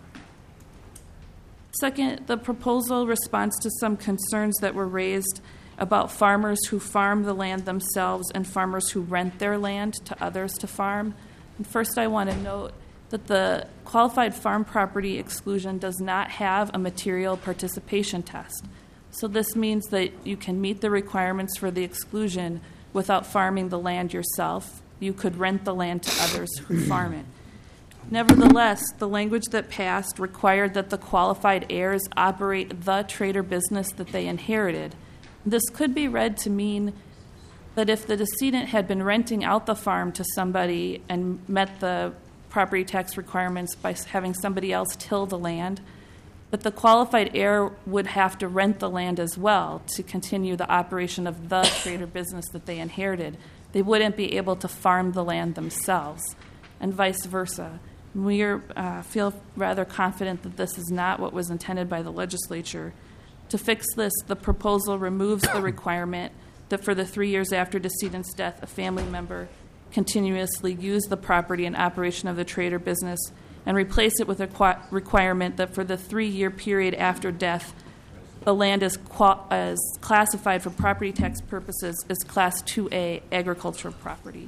Second, the proposal responds to some concerns that were raised about farmers who farm the land themselves and farmers who rent their land to others to farm. And first, I want to note that the qualified farm property exclusion does not have a material participation test. So this means that you can meet the requirements for the exclusion without farming the land yourself. You could rent the land to others who farm it. Nevertheless, the language that passed required that the qualified heirs operate the trade or business that they inherited. This could be read to mean that if the decedent had been renting out the farm to somebody and met the property tax requirements by having somebody else till the land, that the qualified heir would have to rent the land as well to continue the operation of the trade or business that they inherited. They wouldn't be able to farm the land themselves, and vice versa. We are, uh, feel rather confident that this is not what was intended by the legislature. To fix this, the proposal removes the requirement that for the three years after decedent's death, a family member continuously use the property and operation of the trade or business and replace it with a qu- requirement that for the three-year period after death, the land is, qual- is classified for property tax purposes as Class two A agricultural property.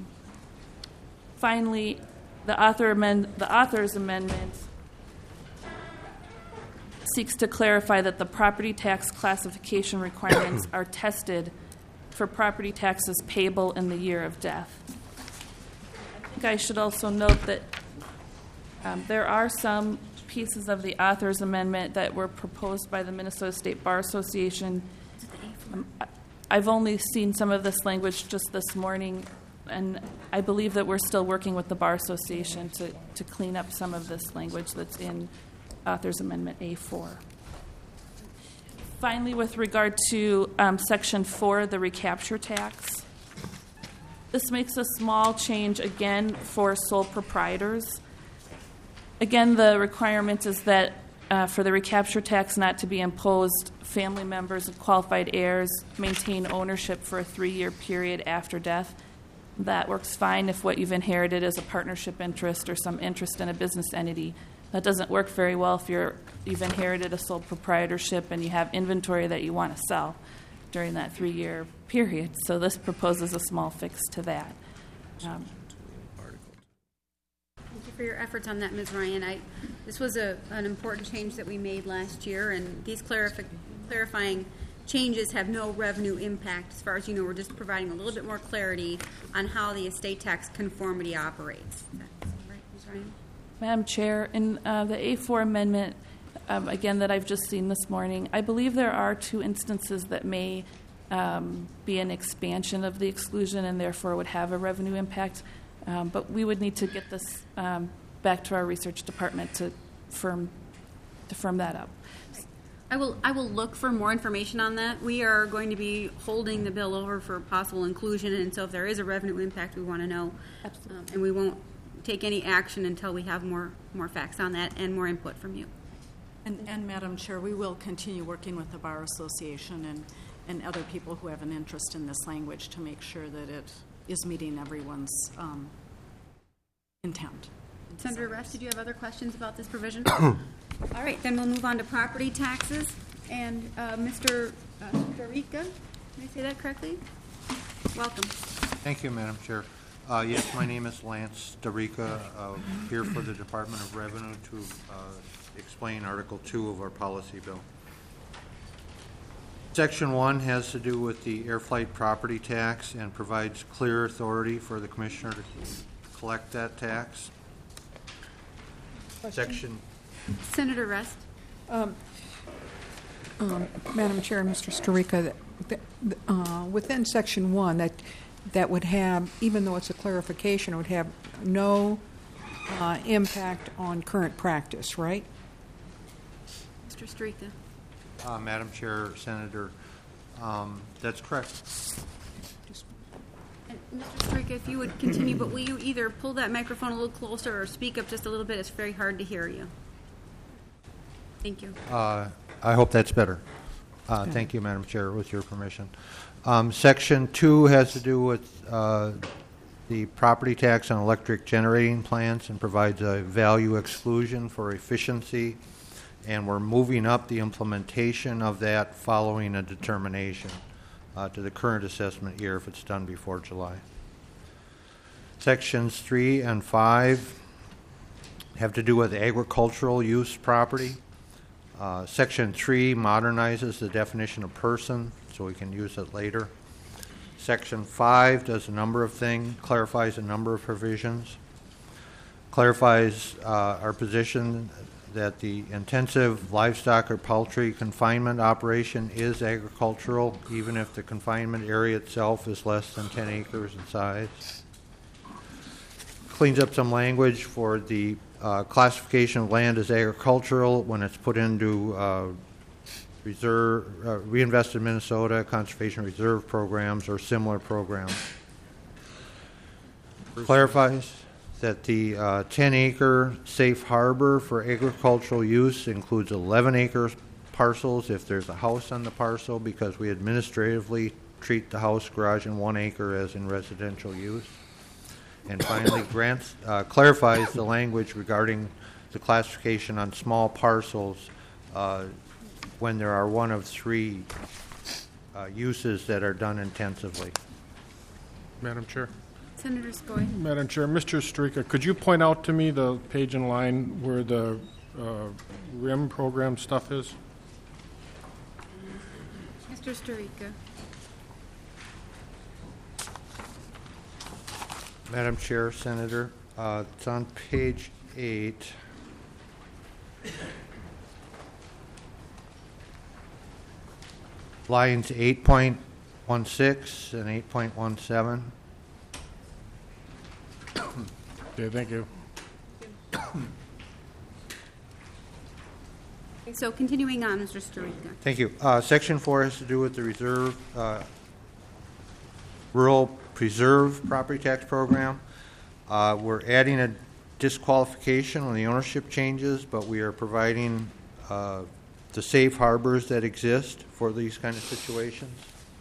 Finally, the, author amend- the author's amendment seeks to clarify that the property tax classification requirements are tested for property taxes payable in the year of death. I think I should also note that um, there are some pieces of the author's amendment that were proposed by the Minnesota State Bar Association. Um, I've only seen some of this language just this morning, and I believe that we're still working with the Bar Association to, to clean up some of this language that's in author's amendment A four. Finally, with regard to um, section four, the recapture tax, this makes a small change again for sole proprietors. Again, the requirement is that uh, for the recapture tax not to be imposed, family members of qualified heirs maintain ownership for a three-year period after death. That works fine if what you've inherited is a partnership interest or some interest in a business entity. That doesn't work very well if you're, you've inherited a sole proprietorship and you have inventory that you want to sell. during that three-year period. So this proposes a small fix to that. Um, Thank you for your efforts on that, Miz Ryan. I, this was a, an important change that we made last year, and these clarifi- clarifying changes have no revenue impact. As far as you know, we're just providing a little bit more clarity on how the estate tax conformity operates. Is that right, Miz Ryan? Madam Chair, in uh, the A four amendment, um, again, that I've just seen this morning, I believe there are two instances that may um, be an expansion of the exclusion and therefore would have a revenue impact. Um, but we would need to get this um, back to our research department to firm to firm that up. I will I will look for more information on that. We are going to be holding the bill over for possible inclusion, and so if there is a revenue impact, we want to know. Absolutely. Um, and we won't take any action until we have more, more facts on that and more input from you. And, and Madam Chair, we will continue working with the Bar Association and, and other people who have an interest in this language to make sure that it is meeting everyone's um, intent. Senator Rest, did you have other questions about this provision? All right, then we'll move on to property taxes. And uh, Mister Uh, Darica, did I say that correctly? Welcome. Thank you, Madam Chair. Uh, yes, my name is Lance Darica, uh, here for the Department of Revenue to uh, explain Article two of our policy bill. Section one has to do with the air flight property tax and provides clear authority for the commissioner to collect that tax. Section. Senator Rest. Um, um, Madam Chair, Mister Starica, that, that, uh, within Section one, that that would have, even though it's a clarification, it would have no uh, impact on current practice, right? Mister Starica. Uh, Madam Chair, Senator, um, that's correct. And Mister Starica, if you would continue, but will you either pull that microphone a little closer or speak up just a little bit? It's very hard to hear you. Thank you. Uh, I hope that's better. Uh, Okay. Thank you, Madam Chair, with your permission. Um, Section two has to do with uh, the property tax on electric generating plants and provides a value exclusion for efficiency, and we're moving up the implementation of that following a determination uh, to the current assessment year if it's done before July. Sections three and five have to do with agricultural use property. Uh, Section three modernizes the definition of person, so we can use it later. Section five does a number of things, clarifies a number of provisions, clarifies uh, our position that the intensive livestock or poultry confinement operation is agricultural, even if the confinement area itself is less than ten acres in size. Cleans up some language for the uh, classification of land as agricultural when it's put into uh, reserve, uh, reinvested Minnesota conservation reserve programs or similar programs. Clarifies that the uh, ten acre safe harbor for agricultural use includes eleven acre parcels if there's a house on the parcel, because we administratively treat the house, garage, and one acre as in residential use. And finally, grants, uh, clarifies the language regarding the classification on small parcels uh, when there are one of three uh, uses that are done intensively. Madam Chair. Senator Skoye. Madam Chair, Mister Stryka, could you point out to me the page and line where the uh, R I M program stuff is? Mister Starica. Madam Chair, Senator, uh, it's on page eight. Lines eight point one six and eight point one seven. Okay, thank you. Okay, so continuing on, Mister Starica. Thank you. Uh, Section four has to do with the reserve, uh, rural preserve property tax program. Uh, we're adding a disqualification when the ownership changes, but we are providing uh, the safe harbors that exist for these kind of situations.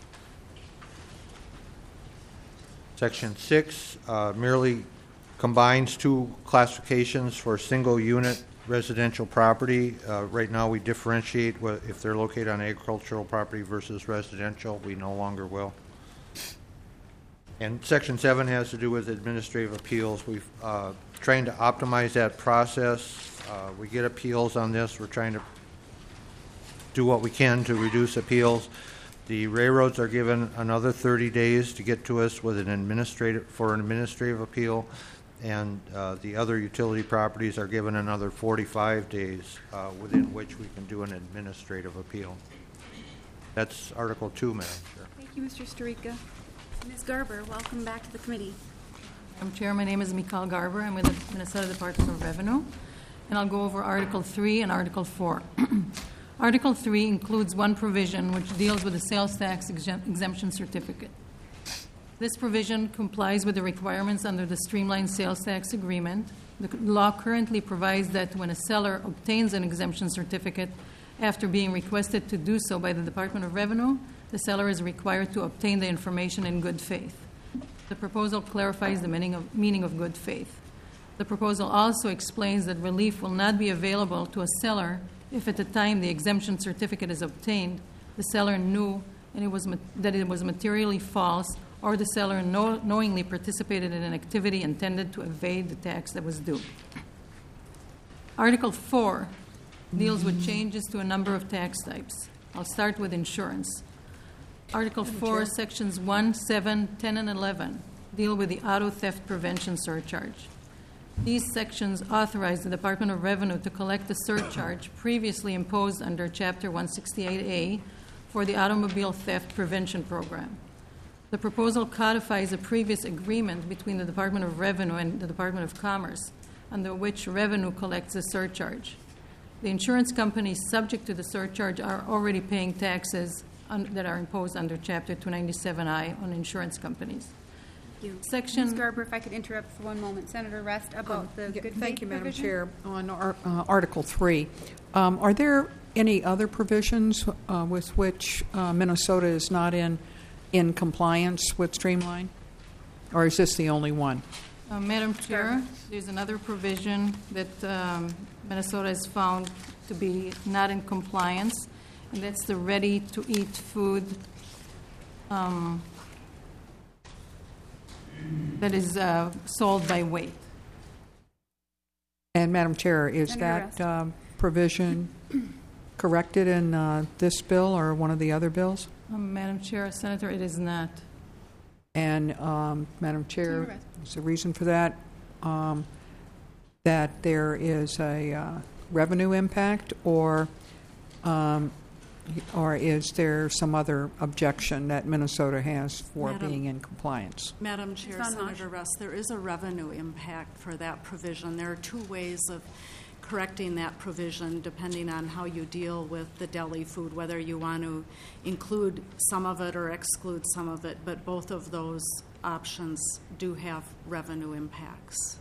Section six uh, merely combines two classifications for single unit residential property. Uh, Right now, we differentiate wha- if they're located on agricultural property versus residential. We no longer will. And Section seven has to do with administrative appeals. We've uh, trying to optimize that process. Uh, We get appeals on this. We're trying to do what we can to reduce appeals. The railroads are given another thirty days to get to us with an administrative, for an administrative appeal, and uh, the other utility properties are given another forty-five days uh, within which we can do an administrative appeal. That's Article two, Madam Chair. Thank you, Mister Storica. Miz Garber, welcome back to the committee. Madam Chair, my name is Mikal Garber. I'm with the Minnesota Department of Revenue, and I'll go over Article three and Article four. Article three includes one provision which deals with the sales tax exemp- exemption certificate. This provision complies with the requirements under the Streamlined Sales Tax Agreement. The law currently provides that when a seller obtains an exemption certificate after being requested to do so by the Department of Revenue, the seller is required to obtain the information in good faith. The proposal clarifies the meaning of, meaning of good faith. The proposal also explains that relief will not be available to a seller if at the time the exemption certificate is obtained, the seller knew and it was ma- that it was materially false, or the seller know- knowingly participated in an activity intended to evade the tax that was due. Article four deals with changes to a number of tax types. I'll start with insurance. Article four, Sections one, seven, ten, and eleven deal with the auto theft prevention surcharge. These sections authorize the Department of Revenue to collect the surcharge previously imposed under Chapter one sixty-eight A for the Automobile Theft Prevention Program. The proposal codifies a previous agreement between the Department of Revenue and the Department of Commerce, under which Revenue collects the surcharge. The insurance companies subject to the surcharge are already paying taxes un- that are imposed under Chapter two ninety-seven I on insurance companies. You. Section. Miz Garber, if I could interrupt for one moment. Senator Rest, about the Yeah, good faith Thank you, Madam provision? Chair. On Ar- uh, Article three, um, are there any other provisions uh, with which uh, Minnesota is not in, in compliance with Streamline? Or is this the only one? Uh, Madam Chair, there's another provision that um, Minnesota has found to be not in compliance, and that's the ready-to-eat food um, that is uh, sold by weight. And Madam Chair, is Senator that Rest. um, provision corrected in uh, this bill or one of the other bills? Um, Madam Chair, Senator, it is not. And, um, Madam Senator Chair, Rest. is the reason for that um, that there is a uh, revenue impact, or um, or is there some other objection that Minnesota has for Madam- being in compliance? Madam Chair, Miz Von Mosch. Senator Russ, there is a revenue impact for that provision. There are two ways of correcting that provision depending on how you deal with the deli food, whether you want to include some of it or exclude some of it, but both of those options do have revenue impacts.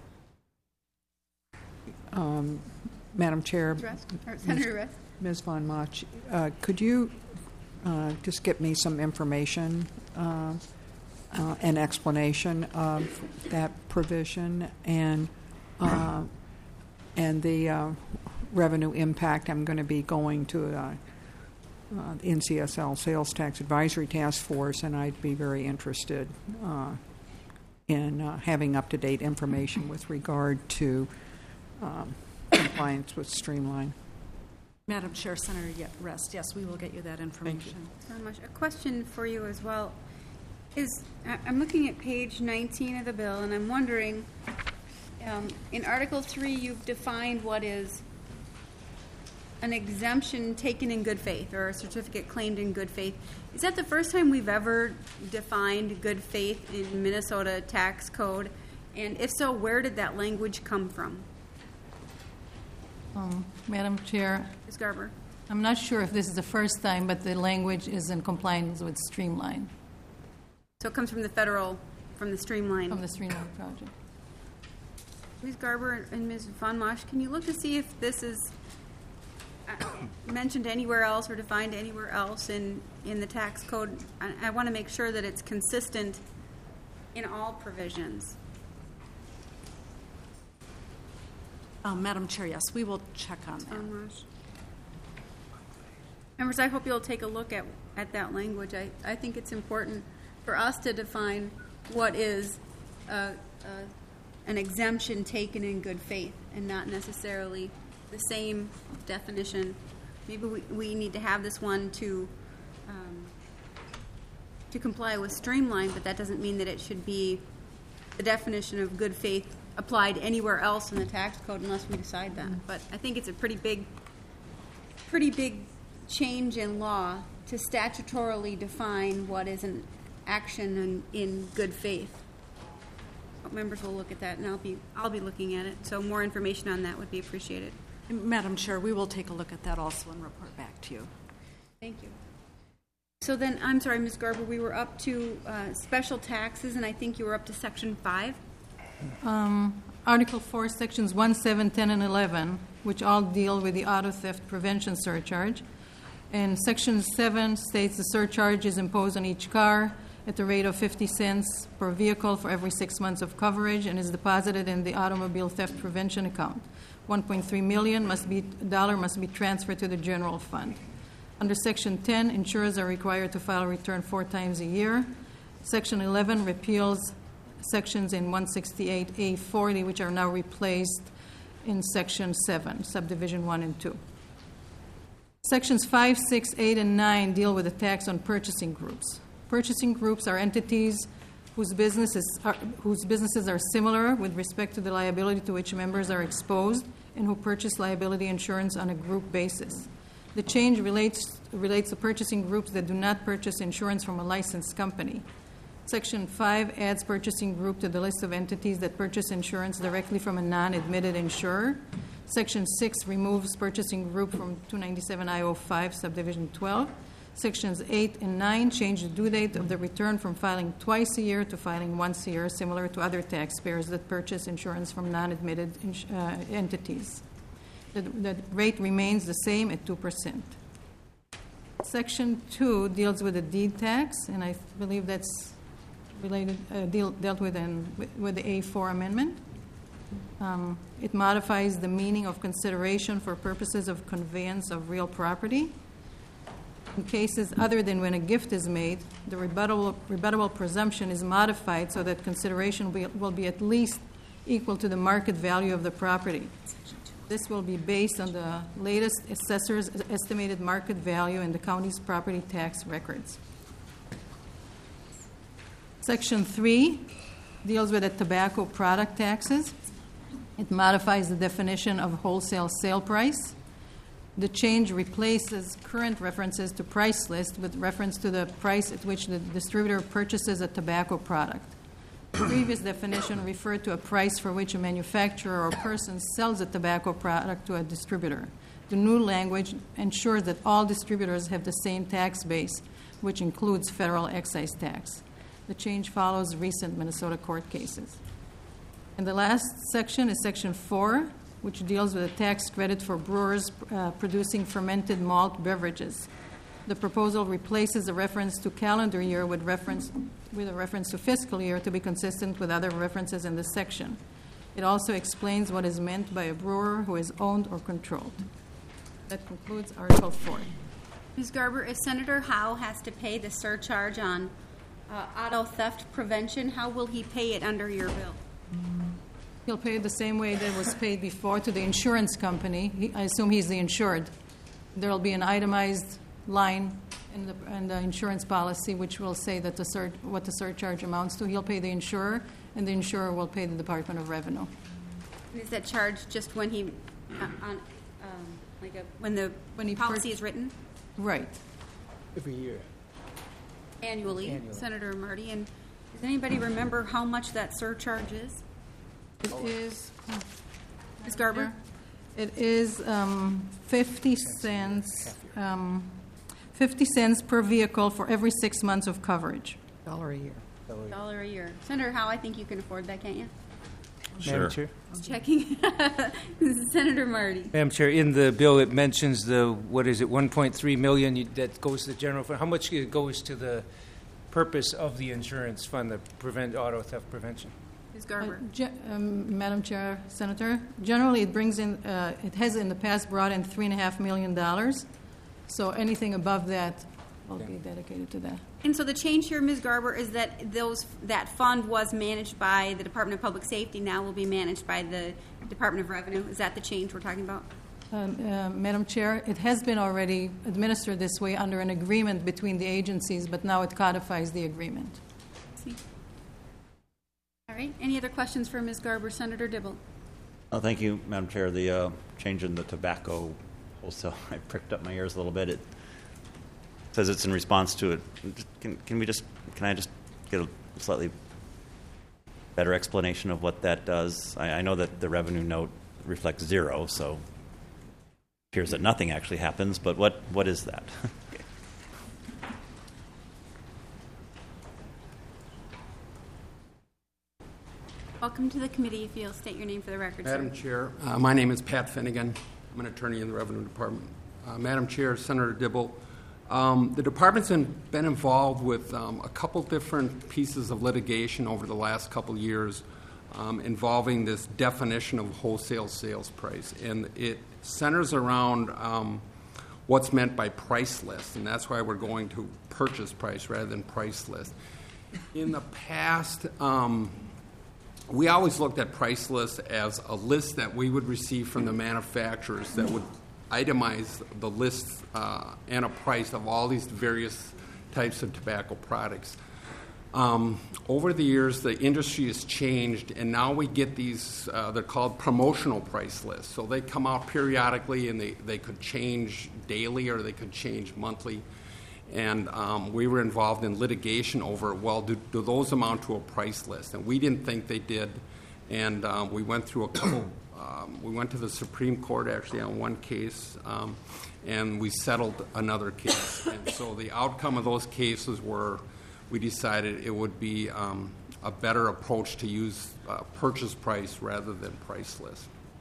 Um, Madam Chair, Miz Rest, or Senator Rest. Miz Von Mach, uh, could you uh, just get me some information, uh, uh, an explanation of that provision and uh, and the uh, revenue impact? I'm going to be going to uh, uh, the N C S L Sales Tax Advisory Task Force, and I'd be very interested uh, in uh, having up-to-date information with regard to um, compliance with Streamline. Madam Chair, Senator Ye- Rest, yes, we will get you that information. Very much. A question for you as well is, I- I'm looking at page nineteen of the bill, and I'm wondering, um, in Article three, you've defined what is an exemption taken in good faith, or a certificate claimed in good faith. Is that the first time we've ever defined good faith in Minnesota tax code? And if so, where did that language come from? Um, Madam Chair, Miz Garber. I'm not sure if this is the first time, but the language is in compliance with Streamline, So it comes from the federal, from the Streamline. from the Streamline project. Miz Garber and Miz Von Mosch, can you look to see if this is uh, mentioned anywhere else or defined anywhere else in, in the tax code? I, I want to make sure that it's consistent in all provisions. Uh, Madam Chair, yes, we will check on that. Members, I hope you'll take a look at, at that language. I, I think it's important for us to define what is uh, uh, an exemption taken in good faith and not necessarily the same definition. Maybe we, we need to have this one to um, to comply with Streamline, but that doesn't mean that it should be the definition of good faith applied anywhere else in the tax code unless we decide that. But I think it's a pretty big, pretty big change in law to statutorily define what is an action in, in good faith. Members will look at that, and I'll be I'll be looking at it. So more information on that would be appreciated. Madam Chair, we will take a look at that also and report back to you. Thank you. So then, I'm sorry, Miz Garber, we were up to uh, special taxes, and I think you were up to Section five. Um, Article four, Sections one, seven, ten, and eleven, which all deal with the auto theft prevention surcharge. And Section seven states the surcharge is imposed on each car at the rate of fifty cents per vehicle for every six months of coverage and is deposited in the automobile theft prevention account. one point three million dollars must be, dollar must be transferred to the general fund. Under Section ten, insurers are required to file a return four times a year. Section eleven repeals sections in one sixty-eight A forty, which are now replaced in Section seven, subdivision one and two. Sections five, six, eight, and nine deal with the tax on purchasing groups. Purchasing groups are entities whose businesses are, whose businesses are similar with respect to the liability to which members are exposed and who purchase liability insurance on a group basis. The change relates, relates to purchasing groups that do not purchase insurance from a licensed company. Section five adds purchasing group to the list of entities that purchase insurance directly from a non-admitted insurer. Section six removes purchasing group from two ninety-seven I oh five, subdivision twelve. Sections eight and nine change the due date of the return from filing twice a year to filing once a year, similar to other taxpayers that purchase insurance from non-admitted ins- uh, entities. The, the rate remains the same at two percent. Section two deals with the deed tax, and I believe that's related, uh, deal, dealt with, in, with, with the A four amendment. Um, it modifies the meaning of consideration for purposes of conveyance of real property. In cases other than when a gift is made, the rebuttable, rebuttable presumption is modified so that consideration will be, will be at least equal to the market value of the property. This will be based on the latest assessor's estimated market value in the county's property tax records. Section three deals with the tobacco product taxes. It modifies the definition of wholesale sale price. The change replaces current references to price list with reference to the price at which the distributor purchases a tobacco product. The previous definition referred to a price for which a manufacturer or person sells a tobacco product to a distributor. The new language ensures that all distributors have the same tax base, which includes federal excise tax. The change follows recent Minnesota court cases. And the last section is Section four, which deals with a tax credit for brewers uh, producing fermented malt beverages. The proposal replaces a reference to calendar year with reference with a reference to fiscal year to be consistent with other references in this section. It also explains what is meant by a brewer who is owned or controlled. That concludes Article four. Miz Garber, if Senator Howe has to pay the surcharge on uh, auto theft prevention, how will he pay it under your bill? He'll pay it the same way that it was paid before to the insurance company. He, I assume he's the insured. There will be an itemized line in the, in the insurance policy which will say that the sur- what the surcharge amounts to. He'll pay the insurer, and the insurer will pay the Department of Revenue. And is that charged just when he, uh, on, um, like a, when the when he policy per- is written? Right. Every year. Annually, Annually. Senator Marty. And does anybody remember how much that surcharge is? It is, Miz Garber? It is um, fifty cents, um, fifty cents per vehicle for every six months of coverage. Dollar a year. Dollar a year. Senator Howe, I think you can afford that, can't you? Sure. Madam Chair. Checking. Senator Marty. Madam Chair, in the bill it mentions the, what is it, one point three million dollars that goes to the general fund. How much goes to the purpose of the insurance fund to prevent auto theft prevention? Miz Garber. Uh, ge- um, Madam Chair, Senator, generally it brings in, uh, it has in the past brought in three and a half million dollars. So anything above that will be dedicated to that. And so the change here, Miz Garber, is that those that fund was managed by the Department of Public Safety, now will be managed by the Department of Revenue. Is that the change we're talking about? Um, uh, Madam Chair, it has been already administered this way under an agreement between the agencies, but now it codifies the agreement. See. All right. Any other questions for Miz Garber? Senator Dibble. Oh, thank you, Madam Chair. The uh, change in the tobacco wholesale, I pricked up my ears a little bit. It says it's in response to it. Can, can we just, can I just get a slightly better explanation of what that does? I, I know that the revenue note reflects zero, so it appears that nothing actually happens, but what, what is that? Okay. Welcome to the committee. If you'll state your name for the record, Madam sir. Chair, uh, my name is Pat Finnegan. I'm an attorney in the Revenue Department. Uh, Madam Chair, Senator Dibble, um, the department's been, been involved with um, a couple different pieces of litigation over the last couple years um, involving this definition of wholesale sales price. And it centers around um, what's meant by price list, and that's why we're going to purchase price rather than price list. In the past, um, we always looked at price lists as a list that we would receive from the manufacturers that would itemize the list uh, and a price of all these various types of tobacco products. Um, over the years, the industry has changed, and now we get these, uh, they're called promotional price lists. So they come out periodically, and they, they could change daily or they could change monthly. And um, we were involved in litigation over, well, do, do those amount to a price list? And we didn't think they did. And um, we went through a couple, um, we went to the Supreme Court actually on one case, um, and we settled another case. And so the outcome of those cases were we decided it would be um, a better approach to use uh, purchase price rather than price list.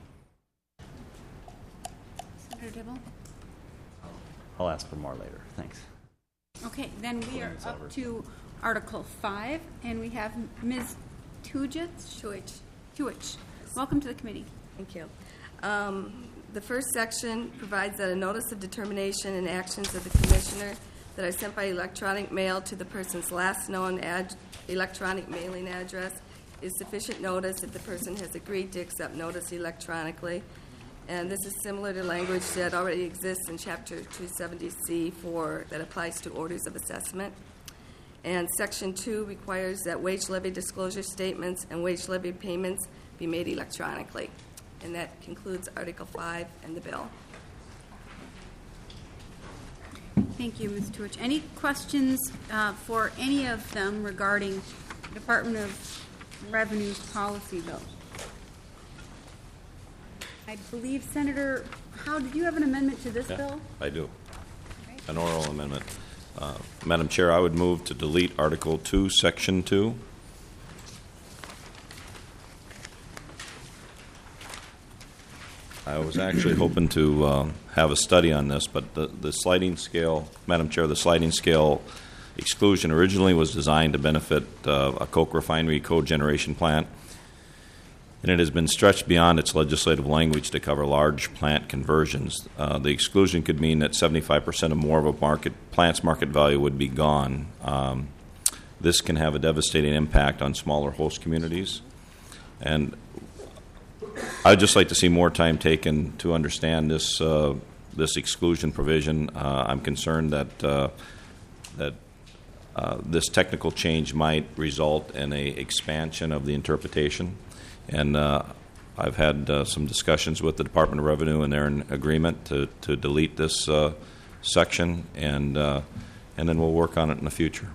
Senator Dibble? I'll ask for more later. Thanks. Okay, then we are up to Article five, and we have Miz Tujich. Tujich. Welcome to the committee. Thank you. Um, the first section provides that a notice of determination and actions of the commissioner that are sent by electronic mail to the person's last known ad- electronic mailing address is sufficient notice if the person has agreed to accept notice electronically. And this is similar to language that already exists in Chapter two seventy C four that applies to orders of assessment. And Section two requires that wage levy disclosure statements and wage levy payments be made electronically. And that concludes Article five and the bill. Thank you, Miz Tujich. Any questions uh, for any of them regarding Department of Revenue's policy bill? I believe, Senator Howe, did you have an amendment to this Yeah, bill? I do. An oral amendment. Uh, Madam Chair, I would move to delete Article two, Section two. I was actually hoping to uh, have a study on this, but the, the sliding scale, Madam Chair, the sliding scale exclusion originally was designed to benefit uh, a coke refinery cogeneration plant, and it has been stretched beyond its legislative language to cover large plant conversions. Uh, the exclusion could mean that seventy-five percent or more of a market plant's market value would be gone. Um, this can have a devastating impact on smaller host communities, and I'd just like to see more time taken to understand this uh, this exclusion provision. Uh, I'm concerned that uh, that uh, this technical change might result in a expansion of the interpretation. And uh, I've had uh, some discussions with the Department of Revenue, and they're in agreement to, to delete this uh, section, and uh, and then we'll work on it in the future.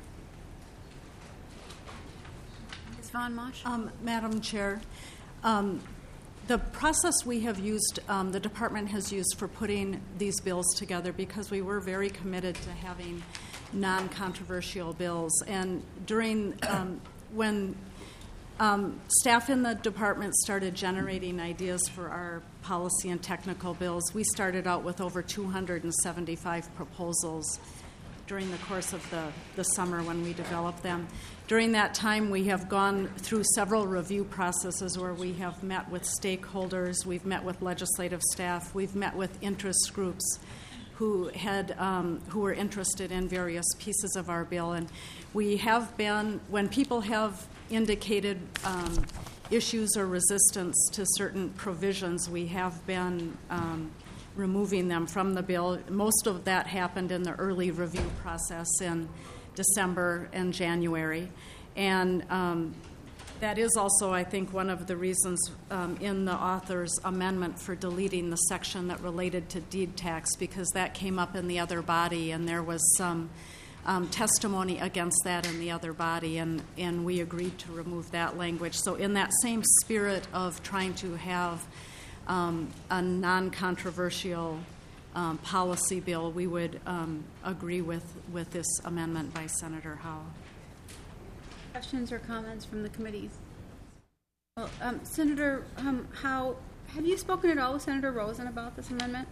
Miz Von Mosch? Um, Madam Chair, um, the process we have used, um, the department has used for putting these bills together, because we were very committed to having non-controversial bills. And during um, when Um, staff in the department started generating ideas for our policy and technical bills, we started out with over two hundred seventy-five proposals during the course of the, the summer when we develop them. During that time, we have gone through several review processes where we have met with stakeholders, we've met with legislative staff, we've met with interest groups who had um, who were interested in various pieces of our bill. And we have been, when people have indicated um, issues or resistance to certain provisions, we have been um, removing them from the bill. Most of that happened in the early review process in December and January. And um, that is also, I think, one of the reasons um, in the author's amendment for deleting the section that related to deed tax, because that came up in the other body, and there was some um, testimony against that in the other body, and, and we agreed to remove that language. So in that same spirit of trying to have um, a non-controversial um, policy bill, we would um, agree with, with this amendment by Senator Howe. Questions or comments from the committees? Well, um, Senator um, Howe, have you spoken at all with Senator Rosen about this amendment?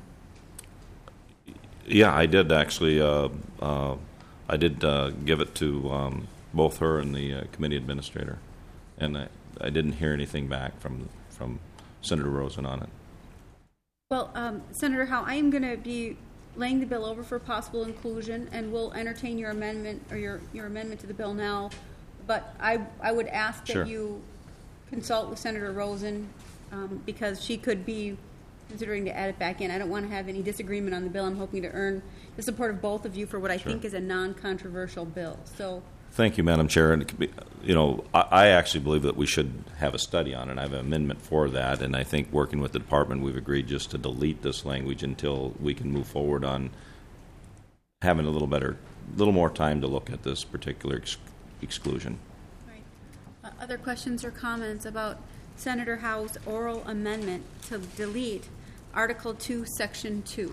Yeah, I did actually. Uh, uh, I did uh, give it to um, both her and the uh, committee administrator, and I, I didn't hear anything back from from Senator Rosen on it. Well, um, Senator Howe, I am going to be laying the bill over for possible inclusion, and we'll entertain your amendment or your, your amendment to the bill now. But I, I would ask that Sure. you consult with Senator Rosen um, because she could be considering to add it back in. I don't want to have any disagreement on the bill. I'm hoping to earn the support of both of you for what I Sure. think is a non-controversial bill. So, Thank you, Madam Chair. And it could be, you know, I, I actually believe that we should have a study on it. I have an amendment for that, and I think working with the department, we've agreed just to delete this language until we can move forward on having a little better, little more time to look at this particular ex- exclusion. right. Uh, other questions or comments about Senator Howe's oral amendment to delete Article two, Section two?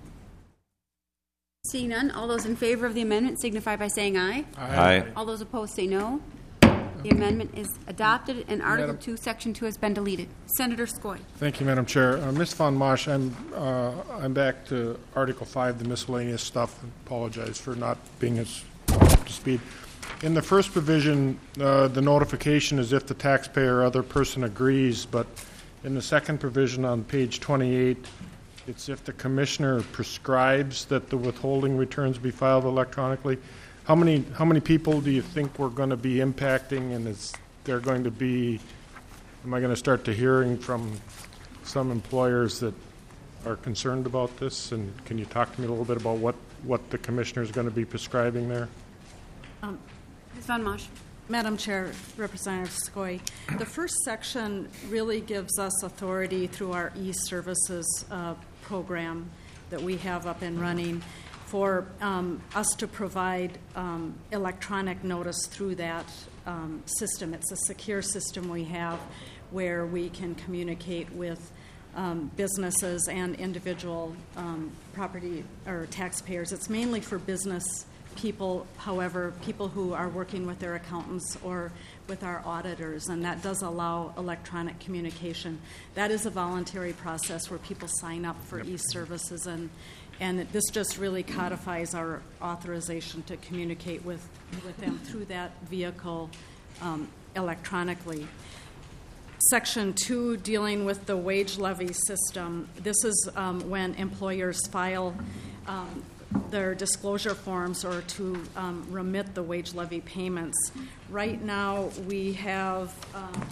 Seeing none, all those in favor of the amendment signify by saying aye. Aye. Aye. All those opposed say no. The amendment is adopted, and Article Madam- two, Section two has been deleted. Senator Skoye. Thank you, Madam Chair. Uh, Miz Von Mosch, I'm, uh, I'm back to Article five, the miscellaneous stuff. Apologize for not being as up to speed. In the first provision, uh, the notification is if the taxpayer or other person agrees, but in the second provision on page twenty-eight, it's if the commissioner prescribes that the withholding returns be filed electronically. How many how many people do you think we're going to be impacting, and is there going to be, am I going to start to hearing from some employers that are concerned about this? And can you talk to me a little bit about what, what the commissioner is going to be prescribing there? Um, Miz Von Mosch. Madam Chair, Representative Skoye, the first section really gives us authority through our e-services uh, program that we have up and running for um, us to provide um, electronic notice through that um, system. It's a secure system we have where we can communicate with um, businesses and individual um, property or taxpayers. It's mainly for business people, however, people who are working with their accountants or with our auditors, and that does allow electronic communication. That is a voluntary process where people sign up for e-services, and and this just really codifies our authorization to communicate with, with them through that vehicle um, electronically. Section two, dealing with the wage levy system. This is um, when employers file um, their disclosure forms or to um, remit the wage levy payments. Right now, we have, um,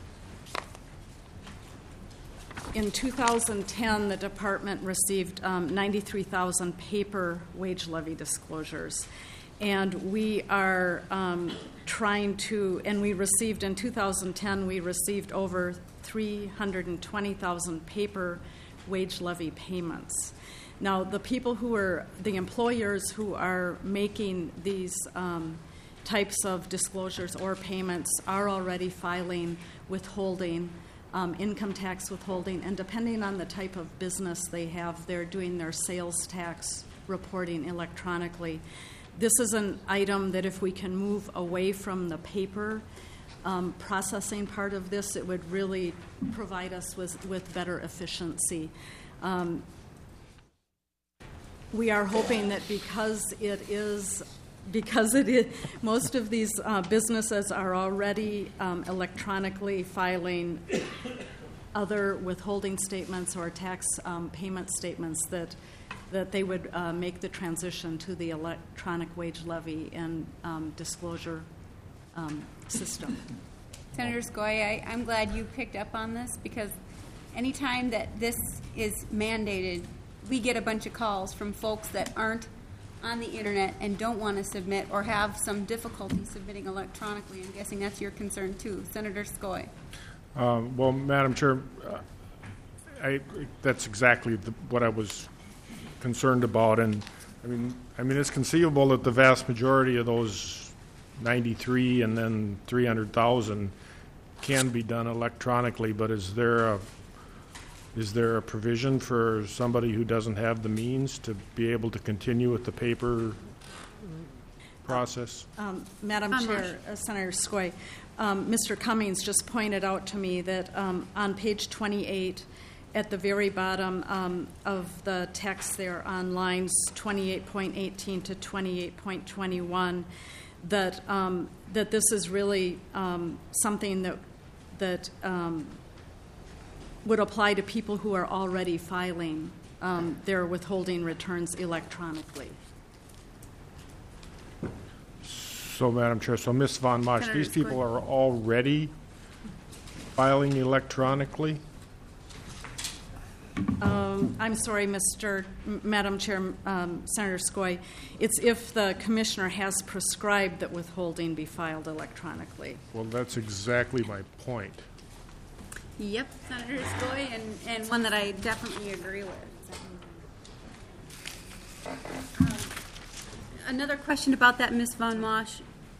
in two thousand ten, the department received um, ninety-three thousand paper wage levy disclosures. And we are um, trying to, and we received in two thousand ten, we received over three hundred twenty thousand paper wage levy payments. Now, the people who are, the employers who are making these um, types of disclosures or payments are already filing withholding, um, income tax withholding, and depending on the type of business they have, they're doing their sales tax reporting electronically. This is an item that if we can move away from the paper um, processing part of this, it would really provide us with, with better efficiency. Um, we are hoping that because it is, because it is, most of these uh, businesses are already um, electronically filing other withholding statements or tax um, payment statements, that that they would uh, make the transition to the electronic wage levy and um, disclosure um, system. Senator Skoye, I, I'm glad you picked up on this, because anytime that this is mandated, we get a bunch of calls from folks that aren't on the internet and don't want to submit or have some difficulty submitting electronically. I'm guessing that's your concern too. Senator Skoye. Um, well, Madam Chair, uh, I, that's exactly the, what I was concerned about, and I mean, I mean, it's conceivable that the vast majority of those ninety-three and then three hundred thousand can be done electronically. But is there a is there a provision for somebody who doesn't have the means to be able to continue with the paper process? Um, Madam Chair, uh, Senator Skoye, um, Mister Cummings just pointed out to me that um, on page twenty-eight, at the very bottom um, of the text there on lines twenty-eight point eighteen to twenty-eight point twenty-one, that um, that this is really um, something that that um, would apply to people who are already filing um, their withholding returns electronically. So, Madam Chair, so Miz Von Mosch, Senator these people Skoye. are already filing electronically? Um, I'm sorry, Mister M- Madam Chair, um, Senator Skoye. It's if the commissioner has prescribed that withholding be filed electronically. Well, that's exactly my point. Yep, Senator Skoye, and, and one that I definitely agree with. Um, another question about that, Miz Von Mosch.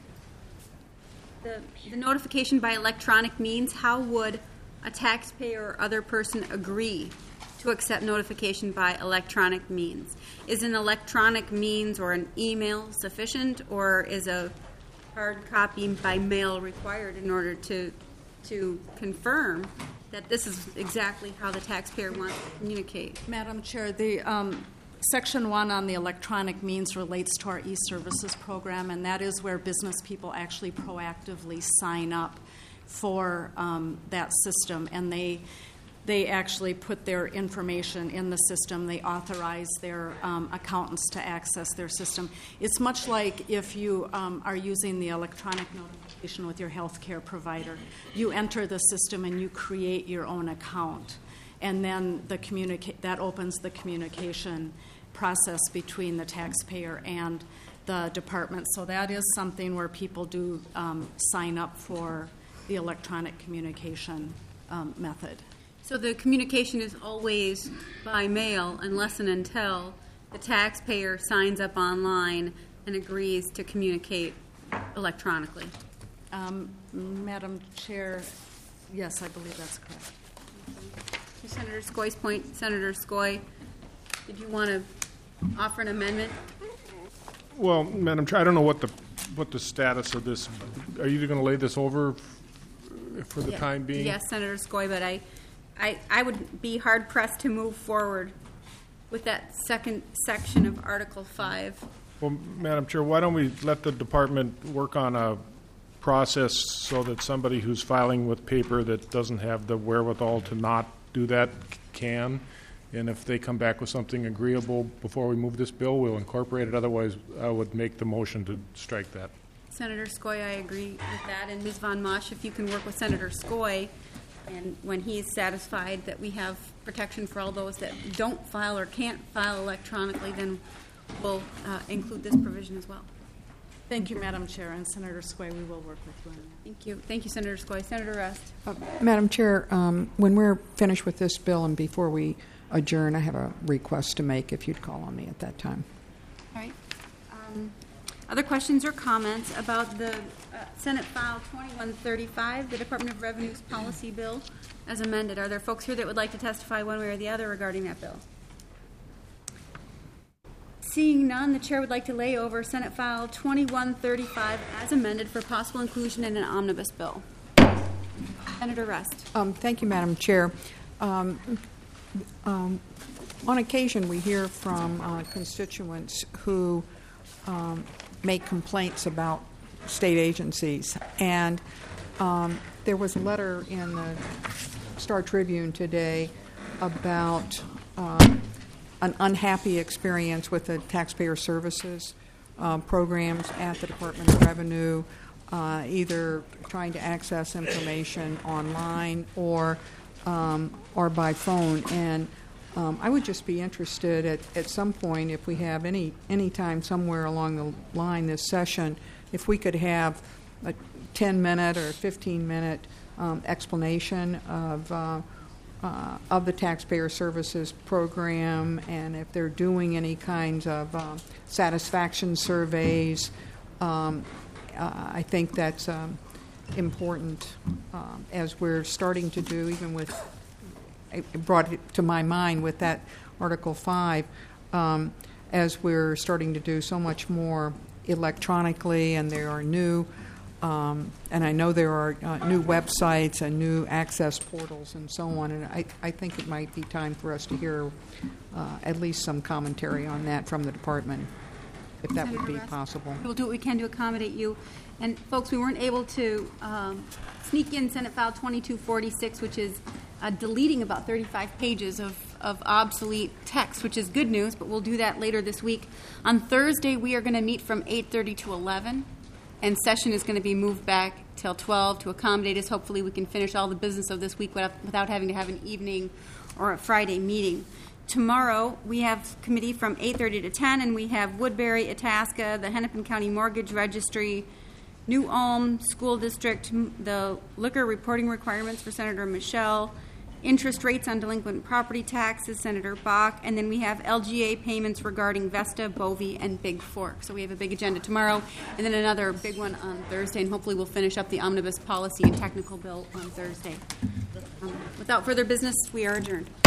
The, the notification by electronic means, how would a taxpayer or other person agree to accept notification by electronic means? Is an electronic means or an email sufficient, or is a hard copy by mail required in order to to confirm that this is exactly how the taxpayer wants to communicate? Madam Chair, the um, Section one on the electronic means relates to our e-services program, and that is where business people actually proactively sign up for um, that system, and they they actually put their information in the system. They authorize their um, accountants to access their system. It's much like if you um, are using the electronic notification with your health care provider. You enter the system and you create your own account, and then the communica- that opens the communication process between the taxpayer and the department. So that is something where people do um, sign up for the electronic communication um, method. So the communication is always by mail unless and until the taxpayer signs up online and agrees to communicate electronically. Um, Madam Chair, yes, I believe that's correct. To Senator Skoye's point, Senator Skoye, did you want to offer an amendment? Well, Madam Chair, I don't know what the what the status of this. Are you going to lay this over f- for the Yeah. time being? Yes, Senator Skoye, but I, I, I would be hard pressed to move forward with that second section of Article Five. Well, Madam Chair, why don't we let the department work on a process so that somebody who's filing with paper that doesn't have the wherewithal to not do that can, and if they come back with something agreeable before we move this bill, we'll incorporate it. Otherwise, I would make the motion to strike that. Senator Skoye, I agree with that. And Miz Von Mosch, if you can work with Senator Skoye, and when he's satisfied that we have protection for all those that don't file or can't file electronically, then we'll uh, include this provision as well. Thank you, Madam Chair, and Senator Skoye, we will work with you on that. Thank you. Thank you, Senator Skoye. Senator Rust. Uh, Madam Chair, um, when we're finished with this bill and before we adjourn, I have a request to make if you'd call on me at that time. All right. Um, other questions or comments about the uh, Senate File twenty-one thirty-five, the Department of Revenue's policy bill as amended? Are there folks here that would like to testify one way or the other regarding that bill? Seeing none, the chair would like to lay over Senate File twenty-one thirty-five as amended for possible inclusion in an omnibus bill. Senator Rust. Um, thank you, Madam Chair. Um, um, on occasion, we hear from uh, constituents who um, make complaints about state agencies. And um, there was a letter in the Star Tribune today about um, an unhappy experience with the taxpayer services uh, programs at the Department of Revenue, uh, either trying to access information online or um, or by phone. And um, I would just be interested at, at some point, if we have any any time somewhere along the line this session, if we could have a ten minute or fifteen minute um, explanation of uh, uh, of the taxpayer services program, and if they're doing any kinds of um, satisfaction surveys. Um, uh, I think that's um, important um, as we're starting to do, even with, it brought it to my mind with that Article five, um, as we're starting to do so much more electronically, and there are new, um, and I know there are uh, new websites and new access portals and so on, and I, I think it might be time for us to hear uh, at least some commentary on that from the department, if that would be possible. We'll do what we can to accommodate you. And folks, we weren't able to um, sneak in Senate File twenty-two forty-six, which is uh, deleting about thirty-five pages of, of obsolete text, which is good news, but we'll do that later this week. On Thursday, we are going to meet from eight thirty to eleven, and session is going to be moved back till twelve to accommodate us. Hopefully we can finish all the business of this week without, without having to have an evening or a Friday meeting. Tomorrow, we have committee from eight thirty to ten, and we have Woodbury, Itasca, the Hennepin County Mortgage Registry, New Ulm School District, the liquor reporting requirements for Senator Michelle, interest rates on delinquent property taxes, Senator Bach, and then we have L G A payments regarding Vesta, Bovey, and Big Fork. So we have a big agenda tomorrow, and then another big one on Thursday, and hopefully we'll finish up the omnibus policy and technical bill on Thursday. Um, without further business, we are adjourned.